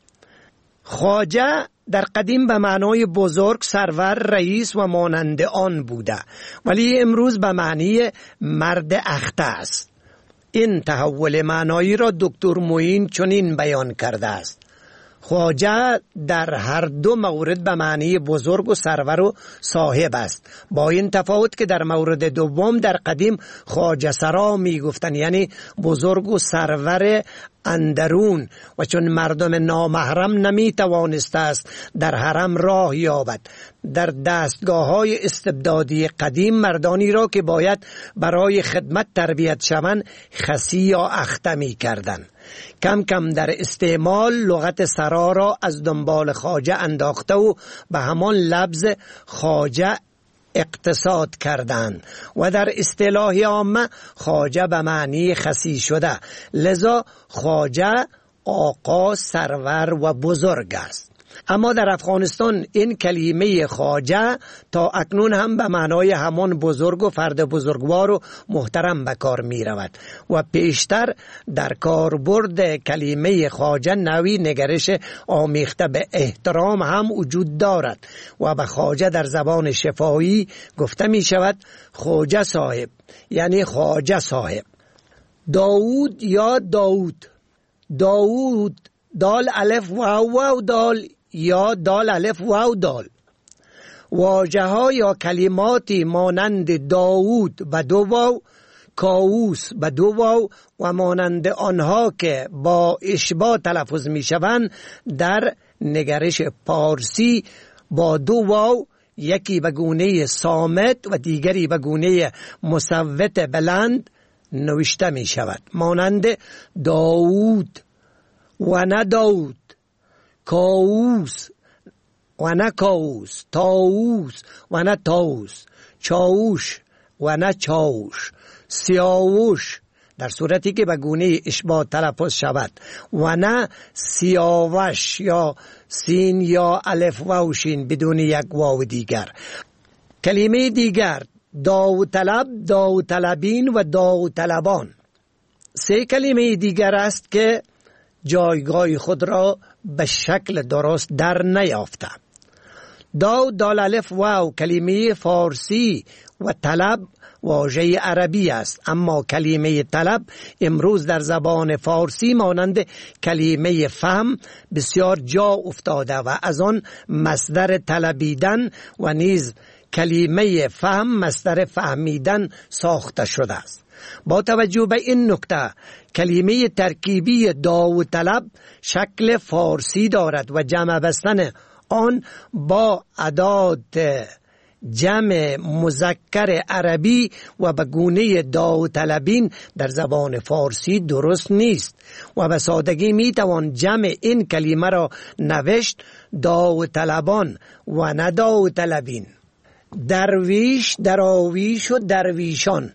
خواجه در قدیم به معنای بزرگ، سرور، رئیس و مانند آن بوده، ولی امروز به معنی مرد اخته است. این تحول معنایی را دکتر معین چنین بیان کرده است: خواجه در هر دو مورد به معنی بزرگ و سرور و صاحب است، با این تفاوت که در مورد دوم در قدیم خواجه سرا می گفتن، یعنی بزرگ و سرور اندرون، و چون مردم نامحرم نمی توانسته است در حرم راه یابد، در دستگاه های استبدادی قدیم مردانی را که باید برای خدمت تربیت شوند خسی یا اخته می کردن. کم کم در استعمال لغت سرا را از دنبال خواجه انداخته و به همان لفظ خواجه اقتصاد کردند و در اصطلاح عامه خواجه به معنی خسی شده، لذا خواجه آقا، سرور و بزرگ است. اما در افغانستان این کلمه خواجه تا اکنون هم به معنای همان بزرگ و فرد بزرگوار و محترم به کار می رود و پیشتر در کاربرد کلمه خواجه نوعی نگرش آمیخته به احترام هم وجود دارد و به خواجه در زبان شفاهی گفته می شود خواجه صاحب، یعنی خواجه صاحب. داوود یا داوود، داوود دال الف واو واو دال یا دال الف واو دال. واژه ها یا کلماتی مانند داوود به دو واو، کاووس به دو واو و مانند آنها که با اشباع تلفظ می شوند در نگرش پارسی با دو واو، یکی به گونه صامت و دیگری به گونه مصوت بلند نوشته می شود، مانند داوود و نه داود، کاووس و نه کاووس، تاووس و نه تاووس، چاووش و نه چاووش، سیاووش در صورتی که به گونه اشباع تلفظ شود و نه سیاوش یا سین یا الف و شین بدون یک واو دیگر. کلمه دیگر داوطلب، داوطلبین و داوطلبان. سه کلمه دیگر است که جایگاه خود را به شکل درست در نیافته. داو دال الف واو کلمه فارسی و طلب واژه عربی است، اما کلمه طلب امروز در زبان فارسی مانند کلمه فهم بسیار جا افتاده و از آن مصدر طلبیدن و نیز کلمه فهم مصدر فهمیدن ساخته شده است. با توجه به این نکته کلمه ترکیبی داوطلب شکل فارسی دارد و جمع بستن آن با ادات جمع مذکر عربی و به گونه داوطلبین در زبان فارسی درست نیست و به سادگی می توان جمع این کلمه را نوشت داوطلبان و نه داوطلبین. درویش، دراویش و درویشان.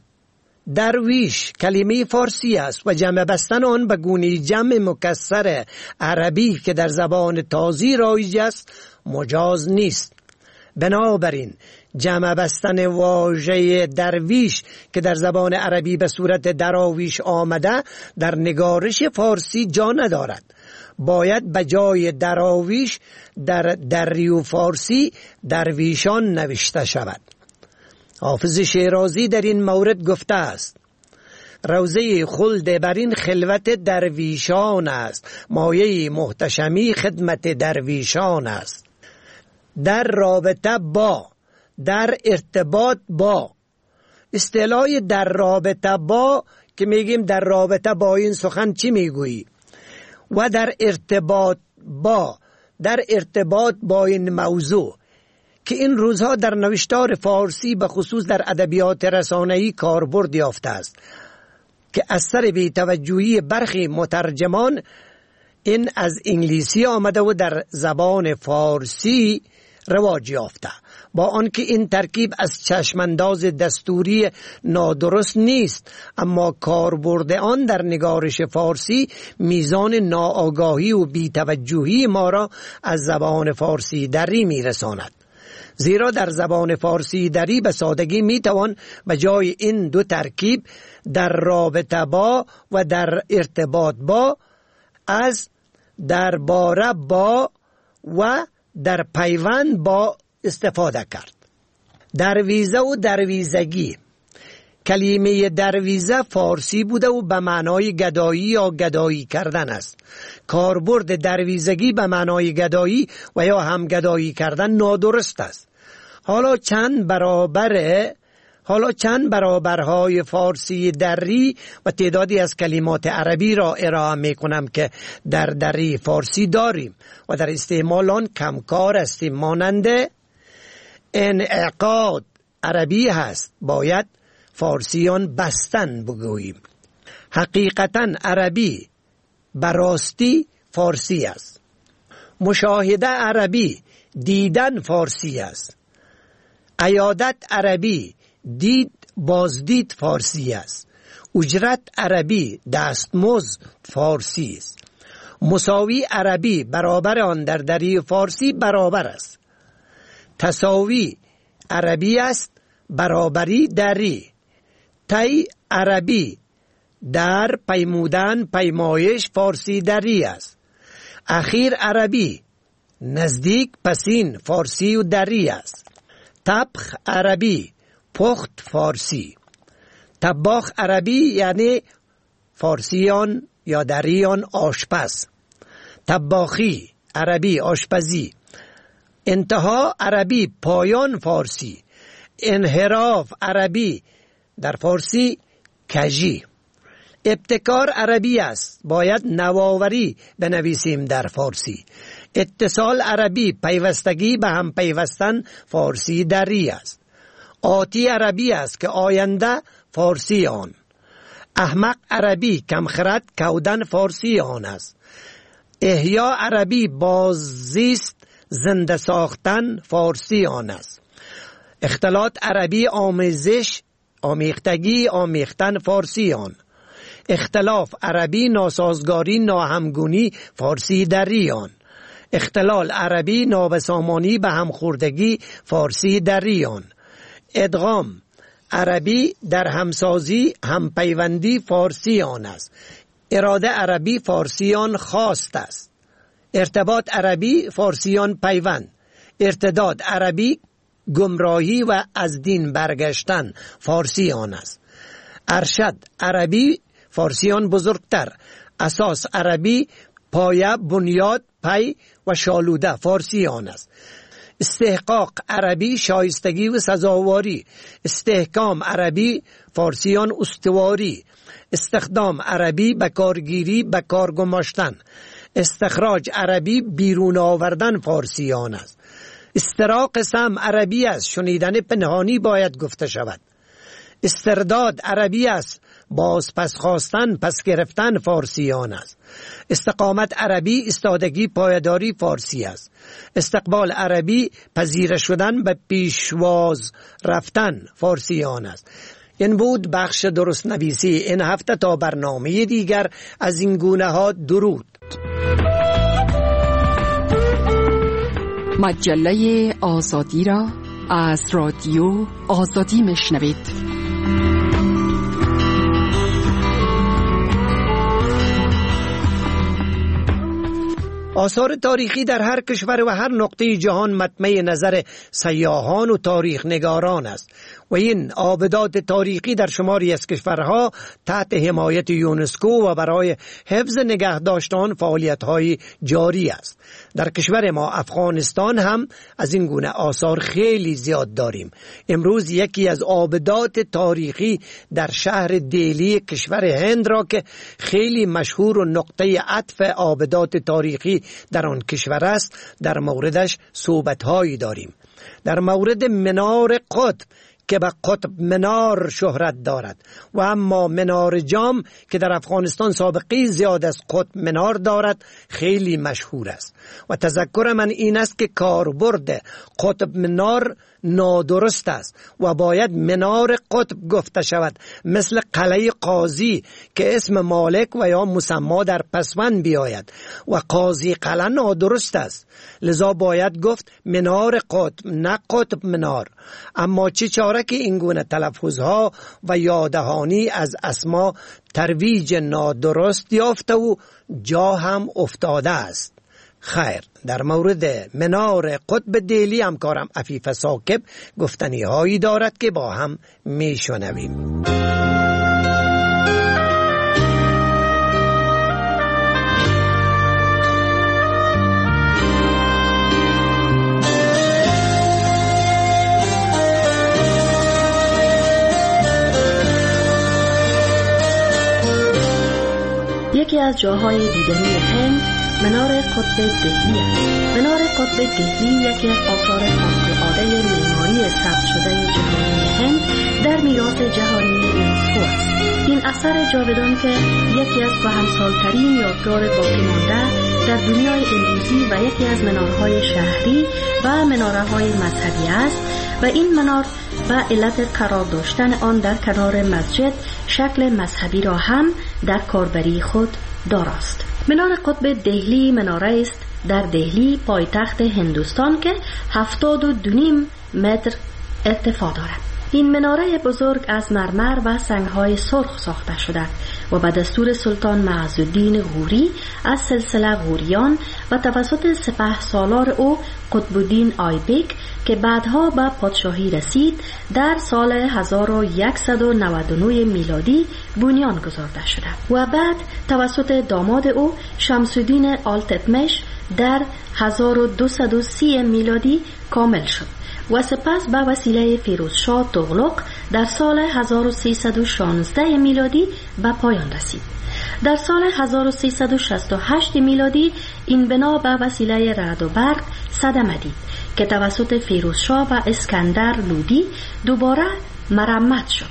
درویش کلمه فارسی است و جمع بستن آن به گونه جمع مکسر عربی که در زبان تازی رایج است مجاز نیست. بنابراین جمع بستن واژه درویش که در زبان عربی به صورت دراویش آمده در نگارش فارسی جا ندارد. باید به جای دراویش در دری و فارسی درویشان نوشته شود. حافظ شیرازی در این مورد گفته است: روضه خلد بر این خلوت درویشان است، مایه محتشمی خدمت درویشان است. در رابطه با، در ارتباط با. اصطلاح در رابطه با که میگیم در رابطه با این سخن چی میگویی، و در ارتباط با، در ارتباط با این موضوع که این روزها در نوشتار فارسی به خصوص در ادبیات رسانه‌ای کاربرد یافته است که اثر بی‌توجهی برخی مترجمان این از انگلیسی آمده و در زبان فارسی رواج یافته، با آنکه این ترکیب از چشمانداز دستوری نادرست نیست، اما کاربرد آن در نگارش فارسی میزان ناآگاهی و بی‌توجهی ما را از زبان فارسی دری میرساند. زیرا در زبان فارسی دری به سادگی میتوان به جای این دو ترکیب در رابطه با و در ارتباط با از درباره با و در پیوند با استفاده کرد. درویزه و درویزگی. کلمه درویزه فارسی بوده و به معنای گدایی یا گدایی کردن است. کاربرد درویزگی به معنای گدایی و یا هم گدایی کردن نادرست است. حالا چند برابر حالا چند برابرهای فارسی دری و تعدادی از کلمات عربی را ارائه می کنم که در دری فارسی داریم و در استعمال آن کمکار هستیم. مانند انعقاد عربی هست، باید فارسیان بستن بگوییم. حقیقتا عربی براستی فارسی است. مشاهده عربی دیدن فارسی است. عیادت عربی دید بازدید فارسی است. اجرت عربی دستمزد فارسی است. مساوی عربی برابر آن در دری فارسی برابر است. تساوی عربی است، برابری دری. تی عربی در، پیمودن، پیمایش فارسی دری است. اخیر عربی نزدیک، پسین فارسی و دری است. طبخ عربی پخت فارسی. طباخ عربی یعنی فارسیان یا دریان آشپز. طباخی عربی آشپزی. انتها عربی پایان فارسی. انحراف عربی در فارسی کجی. ابتکار عربی است، باید نوآوری بنویسیم در فارسی. اتصال عربی پیوستگی به هم پیوستن فارسی دری است. آتی عربی است که آینده فارسی آن. احمق عربی، کمخرد کودن فارسی آن است. احیا عربی، باززیست زنده ساختن فارسی آن است. اختلاط عربی، آمیزش آمیختگی آمیختن فارسی آن. اختلاف عربی، ناسازگاری ناهمگونی فارسی دری آن. اختلال عربی، نابسامانی به همخوردگی فارسی دری آن. ادغام عربی، در همسازی همپیوندی فارسی آن است. اراده عربی، فارسیان خواست است. ارتباط عربی، فارسیان پیوند. ارتداد عربی، گمراهی و از دین برگشتن فارسی آن است. ارشد عربی، فارسیان بزرگتر. اساس عربی، پایه، بنیاد، پی و شالوده فارسی آن است. استحقاق عربی، شایستگی و سزاواری. استحکام عربی، فارسیان استواری. استخدام عربی، بکارگیری، بکار گماشتن. استخراج عربی، بیرون آوردن فارسی آن است. استراق سمع عربی است، شنیدن پنهانی باید گفته شود. استرداد عربی است، باز پس خواستن پس گرفتن فارسی آن است. استقامت عربی، استادگی پایداری فارسی است. استقبال عربی، پذیره شدن به پیشواز رفتن فارسی آن است. این بود بخش درست نویسی این هفته. تا برنامه دیگر از این گونه ها درود. مجله آزادی را از رادیو آزادی میشنوید. آثار تاریخی در هر کشور و هر نقطه جهان مطمع نظر سیاحان و تاریخ نگاران است و این آبدات تاریخی در شماری از کشورها تحت حمایت یونسکو و برای حفظ نگهداشت آن فعالیت‌های جاری است. در کشور ما افغانستان هم از این گونه آثار خیلی زیاد داریم. امروز یکی از آبدات تاریخی در شهر دیلی کشور هند را که خیلی مشهور و نقطه عطف آبدات تاریخی در آن کشور است در موردش صحبت‌هایی داریم. در مورد منار قطب که به قطب منار شهرت دارد و اما منار جام که در افغانستان سابقه زیاد از قطب منار دارد خیلی مشهور است و تذکر من این است که کاربرد قطب منار نادرست است و باید منار قطب گفته شود، مثل قلعه قاضی که اسم مالک و یا مسما در پسوند بیاید و قاضی قلعه نادرست است، لذا باید گفت منار قطب نه قطب منار. اما چه چاره که این گونه تلفظها و یادهانی از اسما ترویج نادرست یافته و جا هم افتاده است. خیر، در مورد منار قطب دیلی همکارم عفیف ثاقب گفتنی هایی دارد که با هم می شنویم. یکی از جاهای دیدنی هند منار قطب دهلی است. منار قطب دهلی یکی از آثار خارق‌العاده معماری ثبت شده جهانی هند در میراث جهانی یونسکو است. این اثر جاودان که یکی از کهنسال‌ترین یادگار باقی مانده در دنیای امروزی و یکی از منارهای شهری و مناره‌های مذهبی است و این منار و علت قرار داشتن آن در کنار مسجد شکل مذهبی را هم در کاربری خود دارست. منار قطب دهلی مناره است در دهلی پایتخت هندوستان که هفتاد و دو نیم متر ارتفاع دارد. این مناره بزرگ از مرمر و سنگ‌های سرخ ساخته شده و به دستور سلطان معزالدین غوری از سلسله غوریان و توسط سپهسالار او قطب الدین آیبک که بعدها به پادشاهی رسید در سال هزار و صد و نود و نه میلادی بنیان گذارده شده و بعد توسط داماد او شمس الدین آلتتمش در هزار و دویست و سی میلادی کامل شد و سپس به وسیله فیروزشاه تغلق در سال هزار و سیصد و شانزده میلادی به پایان رسید. در سال هزار و سیصد و شصت و هشت میلادی این بنا به وسیله رعد و برق صدمه دید که توسط فیروزشاه و اسکندر لودی دوباره مرمت شد.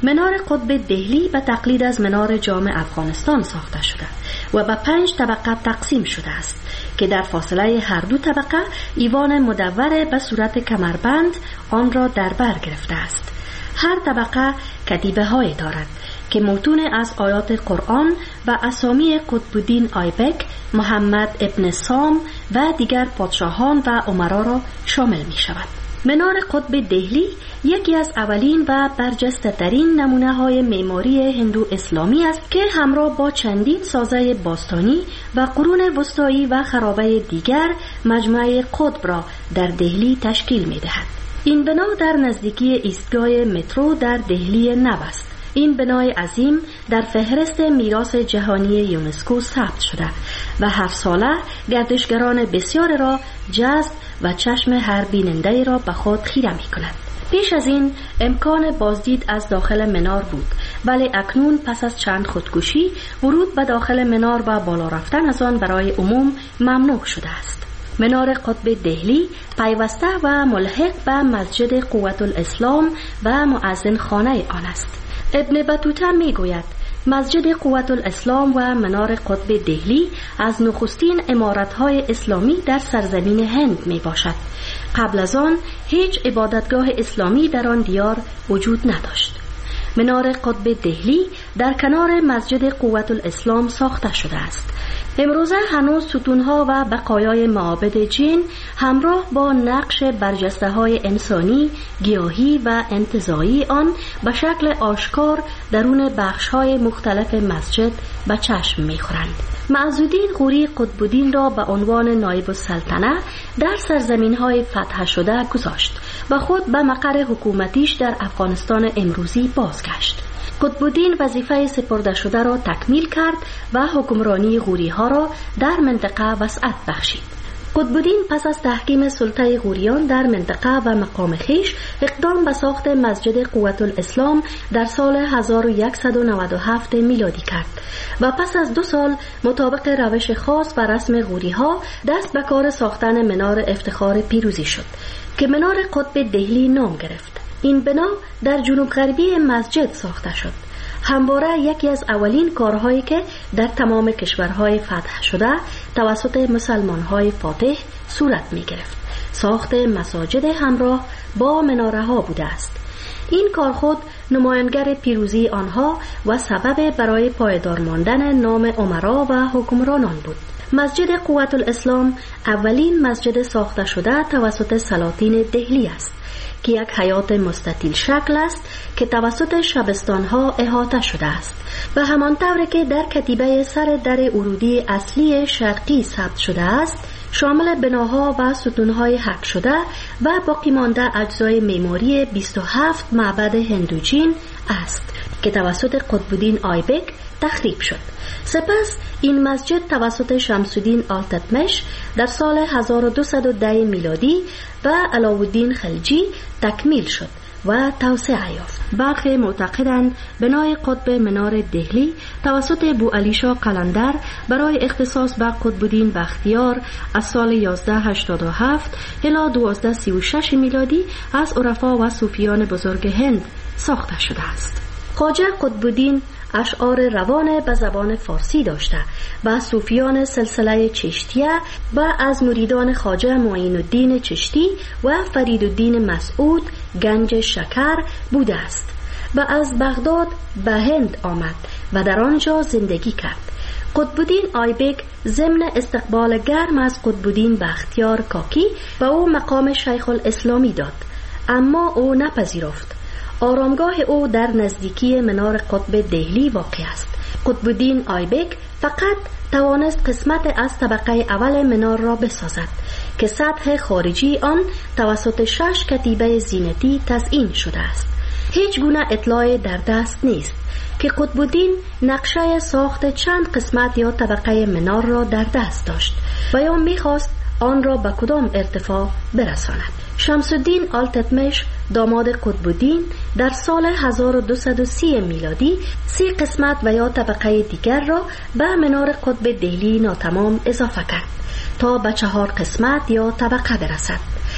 منار قطب دهلی به تقلید از منار جام افغانستان ساخته شده و به پنج طبقه تقسیم شده است که در فاصله هر دو طبقه ایوان مدور به صورت کمربند آن را در بر گرفته است. هر طبقه کتیبه های دارد که متون از آیات قرآن و اسامی قطب‌الدین آیبک، محمد ابن سام و دیگر پادشاهان و امرا را شامل می شود. منار قطب دهلی یکی از اولین و برجسته ترین نمونه های معماری هندو اسلامی است که همراه با چندین سازه باستانی و قرون وسطایی و خرابه دیگر مجمع قطب را در دهلی تشکیل می دهد. این بنا در نزدیکی ایستگاه مترو در دهلی نو است. این بنای عظیم در فهرست میراث جهانی یونسکو ثبت شده و هر ساله گردشگران بسیار را جذب و چشم هر بیننده را به خود خیره می کند. پیش از این امکان بازدید از داخل منار بود، ولی اکنون پس از چند خودکشی ورود به داخل منار و بالا رفتن از آن برای عموم ممنوع شده است. منار قطب دهلی پیوسته و ملحق به مسجد قوت الاسلام و مؤذن خانه آن است. ابن بطوطه می گوید مسجد قوت الاسلام و منار قطب دهلی از نخستین عمارت‌های اسلامی در سرزمین هند می باشد. قبل از آن هیچ عبادتگاه اسلامی در آن دیار وجود نداشت. منار قطب دهلی در کنار مسجد قوت الاسلام ساخته شده است. امروزه هنوز ستونها و بقایای معابد جین همراه با نقش برجسته های انسانی، گیاهی و انتزاعی آن به شکل آشکار درون بخش های مختلف مسجد به چشم می خورند. معزودین غوری قطب‌الدین را به عنوان نایب السلطنه در سرزمین های فتح شده گذاشت و خود به مقر حکومتیش در افغانستان امروزی بازگشت. قطب‌الدین وظیفه سپرده شده را تکمیل کرد و حکمرانی غوری ها را در منطقه وسعت بخشید. قطب‌الدین پس از تحکیم سلطه غوریان در منطقه و مقام خیش اقدام به ساخت مسجد قوت الاسلام در سال هزار و صد و نود و هفت میلادی کرد و پس از دو سال مطابق روش خاص و رسم غوری ها دست به کار ساختن منار افتخار پیروزی شد که منار قطب دهلی نام گرفت. این بنا در جنوب غربی مسجد ساخته شد. همواره یکی از اولین کارهایی که در تمام کشورهای فتح شده توسط مسلمانهای فاتح صورت می گرفت ساخت مساجد همراه با مناره ها بوده است. این کار خود نمایانگر پیروزی آنها و سبب برای پایدار ماندن نام امرا و حکمرانان بود. مسجد قوت الاسلام اولین مسجد ساخته شده توسط سلاطین دهلی است که یک حیات مستطیل شکل است که توسط شبستانها احاطه شده است و همان طور که در کتیبه سر در ورودی اصلی شرقی ثبت شده است شامل بناها و ستونهای حک شده و باقی مانده اجزای معماری بیست و هفت معبد هندوجین است که توسط قطب‌الدین آیبک تخریب شد. سپس این مسجد توسط شمس‌الدین آلتتمش در سال هزار و دویست و ده میلادی و علاءالدین خلجی تکمیل شد و توسعه یافت. برخی معتقدند بنای قطب منار دهلی توسط بوعلی شاه قلندر برای اختصاص به قطب‌الدین بختیار از سال یازده هشتاد و هفت الی دوازده سی و شش میلادی از عرفا و صوفیان بزرگ هند ساخته شده است. خواجه قطب‌الدین اشعار روان به زبان فارسی داشته و صوفیان سلسله چشتیه و از مریدان خواجه معین الدین چشتی و فریدالدین مسعود گنج شکر بوده است و از بغداد به هند آمد و در آنجا زندگی کرد. قطب‌الدین آیبک ضمن استقبال گرم از قطب‌الدین بختیار کاکی به او مقام شیخ الاسلامی داد، اما او نپذیرفت. آرامگاه او در نزدیکی منار قطب دهلی واقع است. قطب‌الدین آیبک فقط توانست قسمت از طبقه اول منار را بسازد که سطح خارجی آن توسط شش کتیبه زینتی تزیین شده است. هیچ گونه اطلاع در دست نیست که قطب‌الدین نقشه ساخت چند قسمت یا طبقه منار را در دست داشت و یا می‌خواست آن را به کدام ارتفاع برساند. شمس‌الدین آلتتمش داماد قطب‌الدین در سال هزار و دویست و سی میلادی سی قسمت و یا طبقه دیگر را به منار قطب دهلی ناتمام اضافه کرد تا به چهار قسمت یا طبقه برسد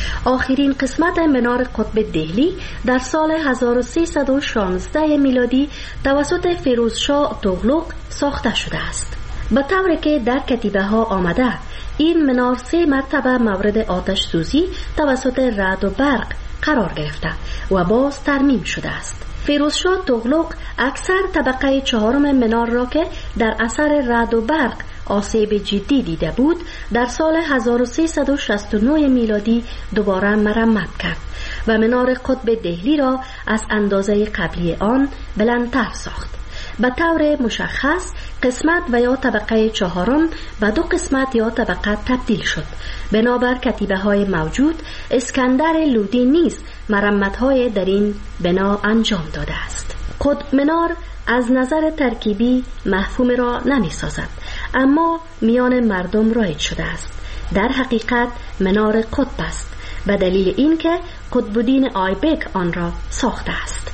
آخرین قسمت منار قطب دهلی در سال هزار و سیصد و شانزده میلادی توسط فیروزشاه تغلق ساخته شده است. به طوری که در کتیبه ها آمده این منار سه مرتبه مورد آتش سوزی توسط رعد و برق قرار گرفته و باز ترمیم شده است. فیروزشاه تغلق اکثر طبقه چهارم منار را که در اثر رعد و برق آسیب جدی دیده بود در سال هزار و سیصد و شصت و نه میلادی دوباره مرمت کرد و منار قطب دهلی را از اندازه قبلی آن بلندتر ساخت. به طور مشخص قسمت و یا طبقه چهارم به دو قسمت یا طبقه تبدیل شد. بنابر کتیبه های موجود اسکندر لودی نیز مرمت های در این بنا انجام داده است. قطب منار از نظر ترکیبی مفهوم را نمی سازد، اما میان مردم رایج شده است. در حقیقت منار قطب است به دلیل اینکه قطب‌الدین آیبک آن را ساخته است.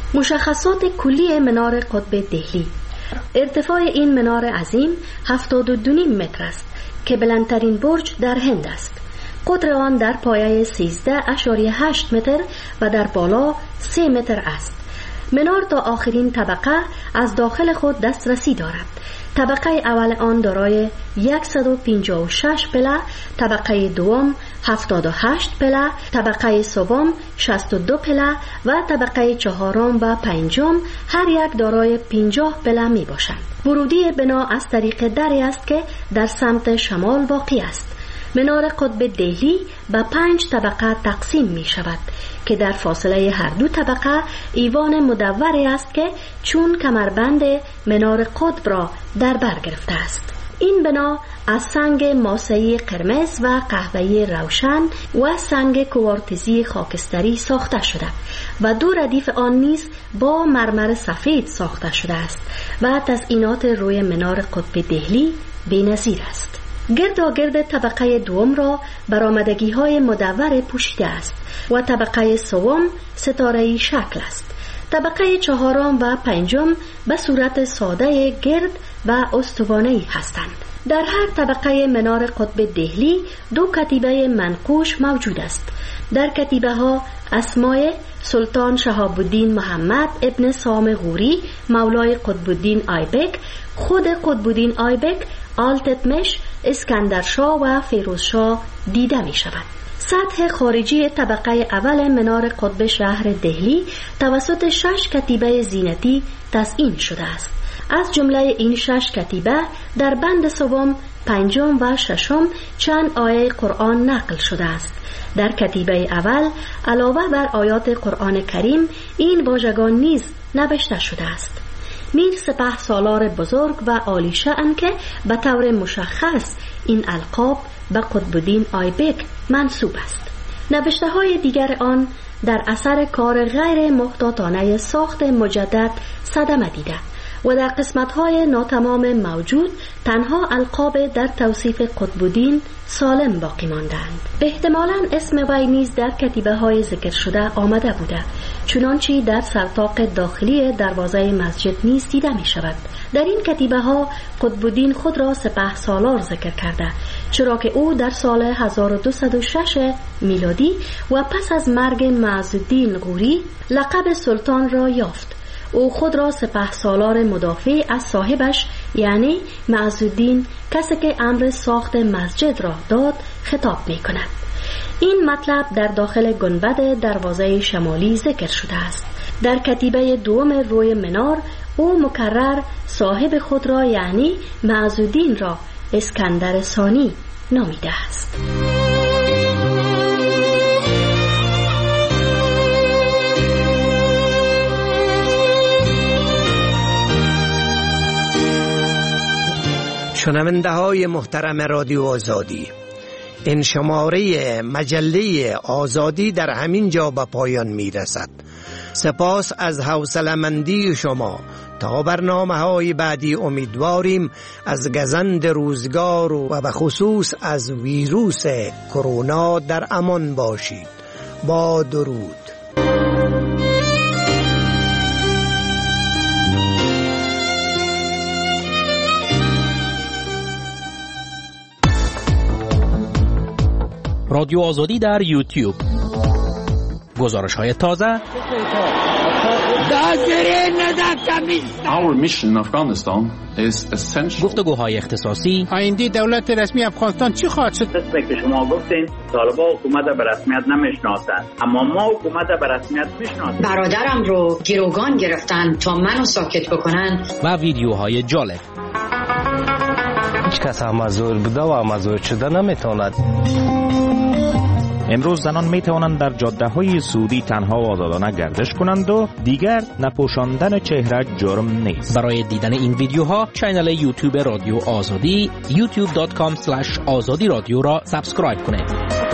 مشخصات کلی منار قطب دهلی: ارتفاع این منار عظیم هفتاد و دو متر است که بلندترین برج در هند است. قطر آن در پایه سیزده اشاریه هشت متر و در بالا سه متر است. منار تا آخرین طبقه از داخل خود دسترسی دارد. طبقه اول آن دارای صد و پنجاه و شش پله، طبقه دوم هفتاد و هشت پله، طبقه سوم شصت و دو پله و طبقه چهارم و پنجم هر یک دارای پنجاه پله می باشند. ورودی بنا از طریق دری است که در سمت شمال واقع است. منار قطب دهلی به پنج طبقه تقسیم می شود که در فاصله هر دو طبقه ایوان مدوری است که چون کمربند منار قطب را در بر گرفته است. این بنا از سنگ ماسه‌ای قرمز و قهوه‌ای روشن و سنگ کوارتزی خاکستری ساخته شده و دو ردیف آن نیز با مرمر سفید ساخته شده است و تزئینات روی منار قطب دهلی بی‌نظیر است. گرداگرد طبقه دوم را برآمدگی های مدور پوشیده است و طبقه سوم ستاره‌ای شکل است. طبقه چهارم و پنجم به صورت ساده گرد و استوانه‌ای هستند. در هر طبقه منار قطب دهلی دو کتیبه منقوش موجود است. در کتیبه ها اسمای سلطان شهاب الدین محمد ابن سام غوری مولای قطب‌الدین آیبک، خود قطب‌الدین آیبک، آلتتمش، اسکندرشاه و فیروزشاه دیده می شود. سطح خارجی طبقه اول منار قطب شهر دهلی توسط شش کتیبه زینتی تزئین شده است. از جمله این شش کتیبه در بند سوم، پنجم و ششم چند آیه قرآن نقل شده است. در کتیبه اول علاوه بر آیات قرآن کریم این واژگان نیز نوشته شده است: میر سپه سالار بزرگ و عالی شأن که به طور مشخص این القاب به قطب‌الدین آیبک منسوب است. نوشته های دیگر آن در اثر کار غیر محتاطانه ساخت مجدد صدمه دیده و در قسمت‌های ناتمام موجود تنها القاب در توصیف قطب‌الدین سالم باقی ماندند. احتمالاً اسم وی نیز در کتیبه های ذکر شده آمده بوده، چنانچه در سرطاق داخلی دروازه مسجد نیز دیده می شود. در این کتیبه ها قطب‌الدین خود را سپه سالار ذکر کرده، چرا که او در سال هزار و دویست و شش میلادی و پس از مرگ معزالدین غوری لقب سلطان را یافت. او خود را سپه سالار مدافع از صاحبش یعنی معزالدین، کسی که امر ساخت مسجد را داد، خطاب می کند. این مطلب در داخل گنبد دروازه شمالی ذکر شده است. در کتیبه دوم روی منار او مکرر صاحب خود را یعنی معزالدین را اسکندر ثانی نامیده است. شنونده های محترم رادیو آزادی، این شماره مجله آزادی در همین جا به پایان می رسد. سپاس از حوصله‌مندی شما. تا برنامه های بعدی امیدواریم از گزند روزگار و به خصوص از ویروس کرونا در امان باشید. با درود. رادیو آزادی در یوتیوب. گزارش های تازه. Our mission in Afghanistan is essential. گفتگوهای اختصاصی. آینده دولت رسمی افغانستان چی خواهد شد؟ مثل که شما گفتین طالبان حکومت به رسمیت نمیشناسند، اما ما حکومت به رسمیت میشناسیم. برادرم رو گروگان گرفتن تا منو ساکت بکنن. و ویدیوهای جالب. هیچ کس مزور بوده و مزور شده نمیتواند. امروز زنان می توانند در جاده های سعودی تنها و آزادانه گردش کنند و دیگر نپوشاندن چهره جرم نیست. برای دیدن این ویدیوها کانال یوتیوب رادیو آزادی یوتیوب دات کام اسلش آزادی رادیو را سابسکرایب کنید.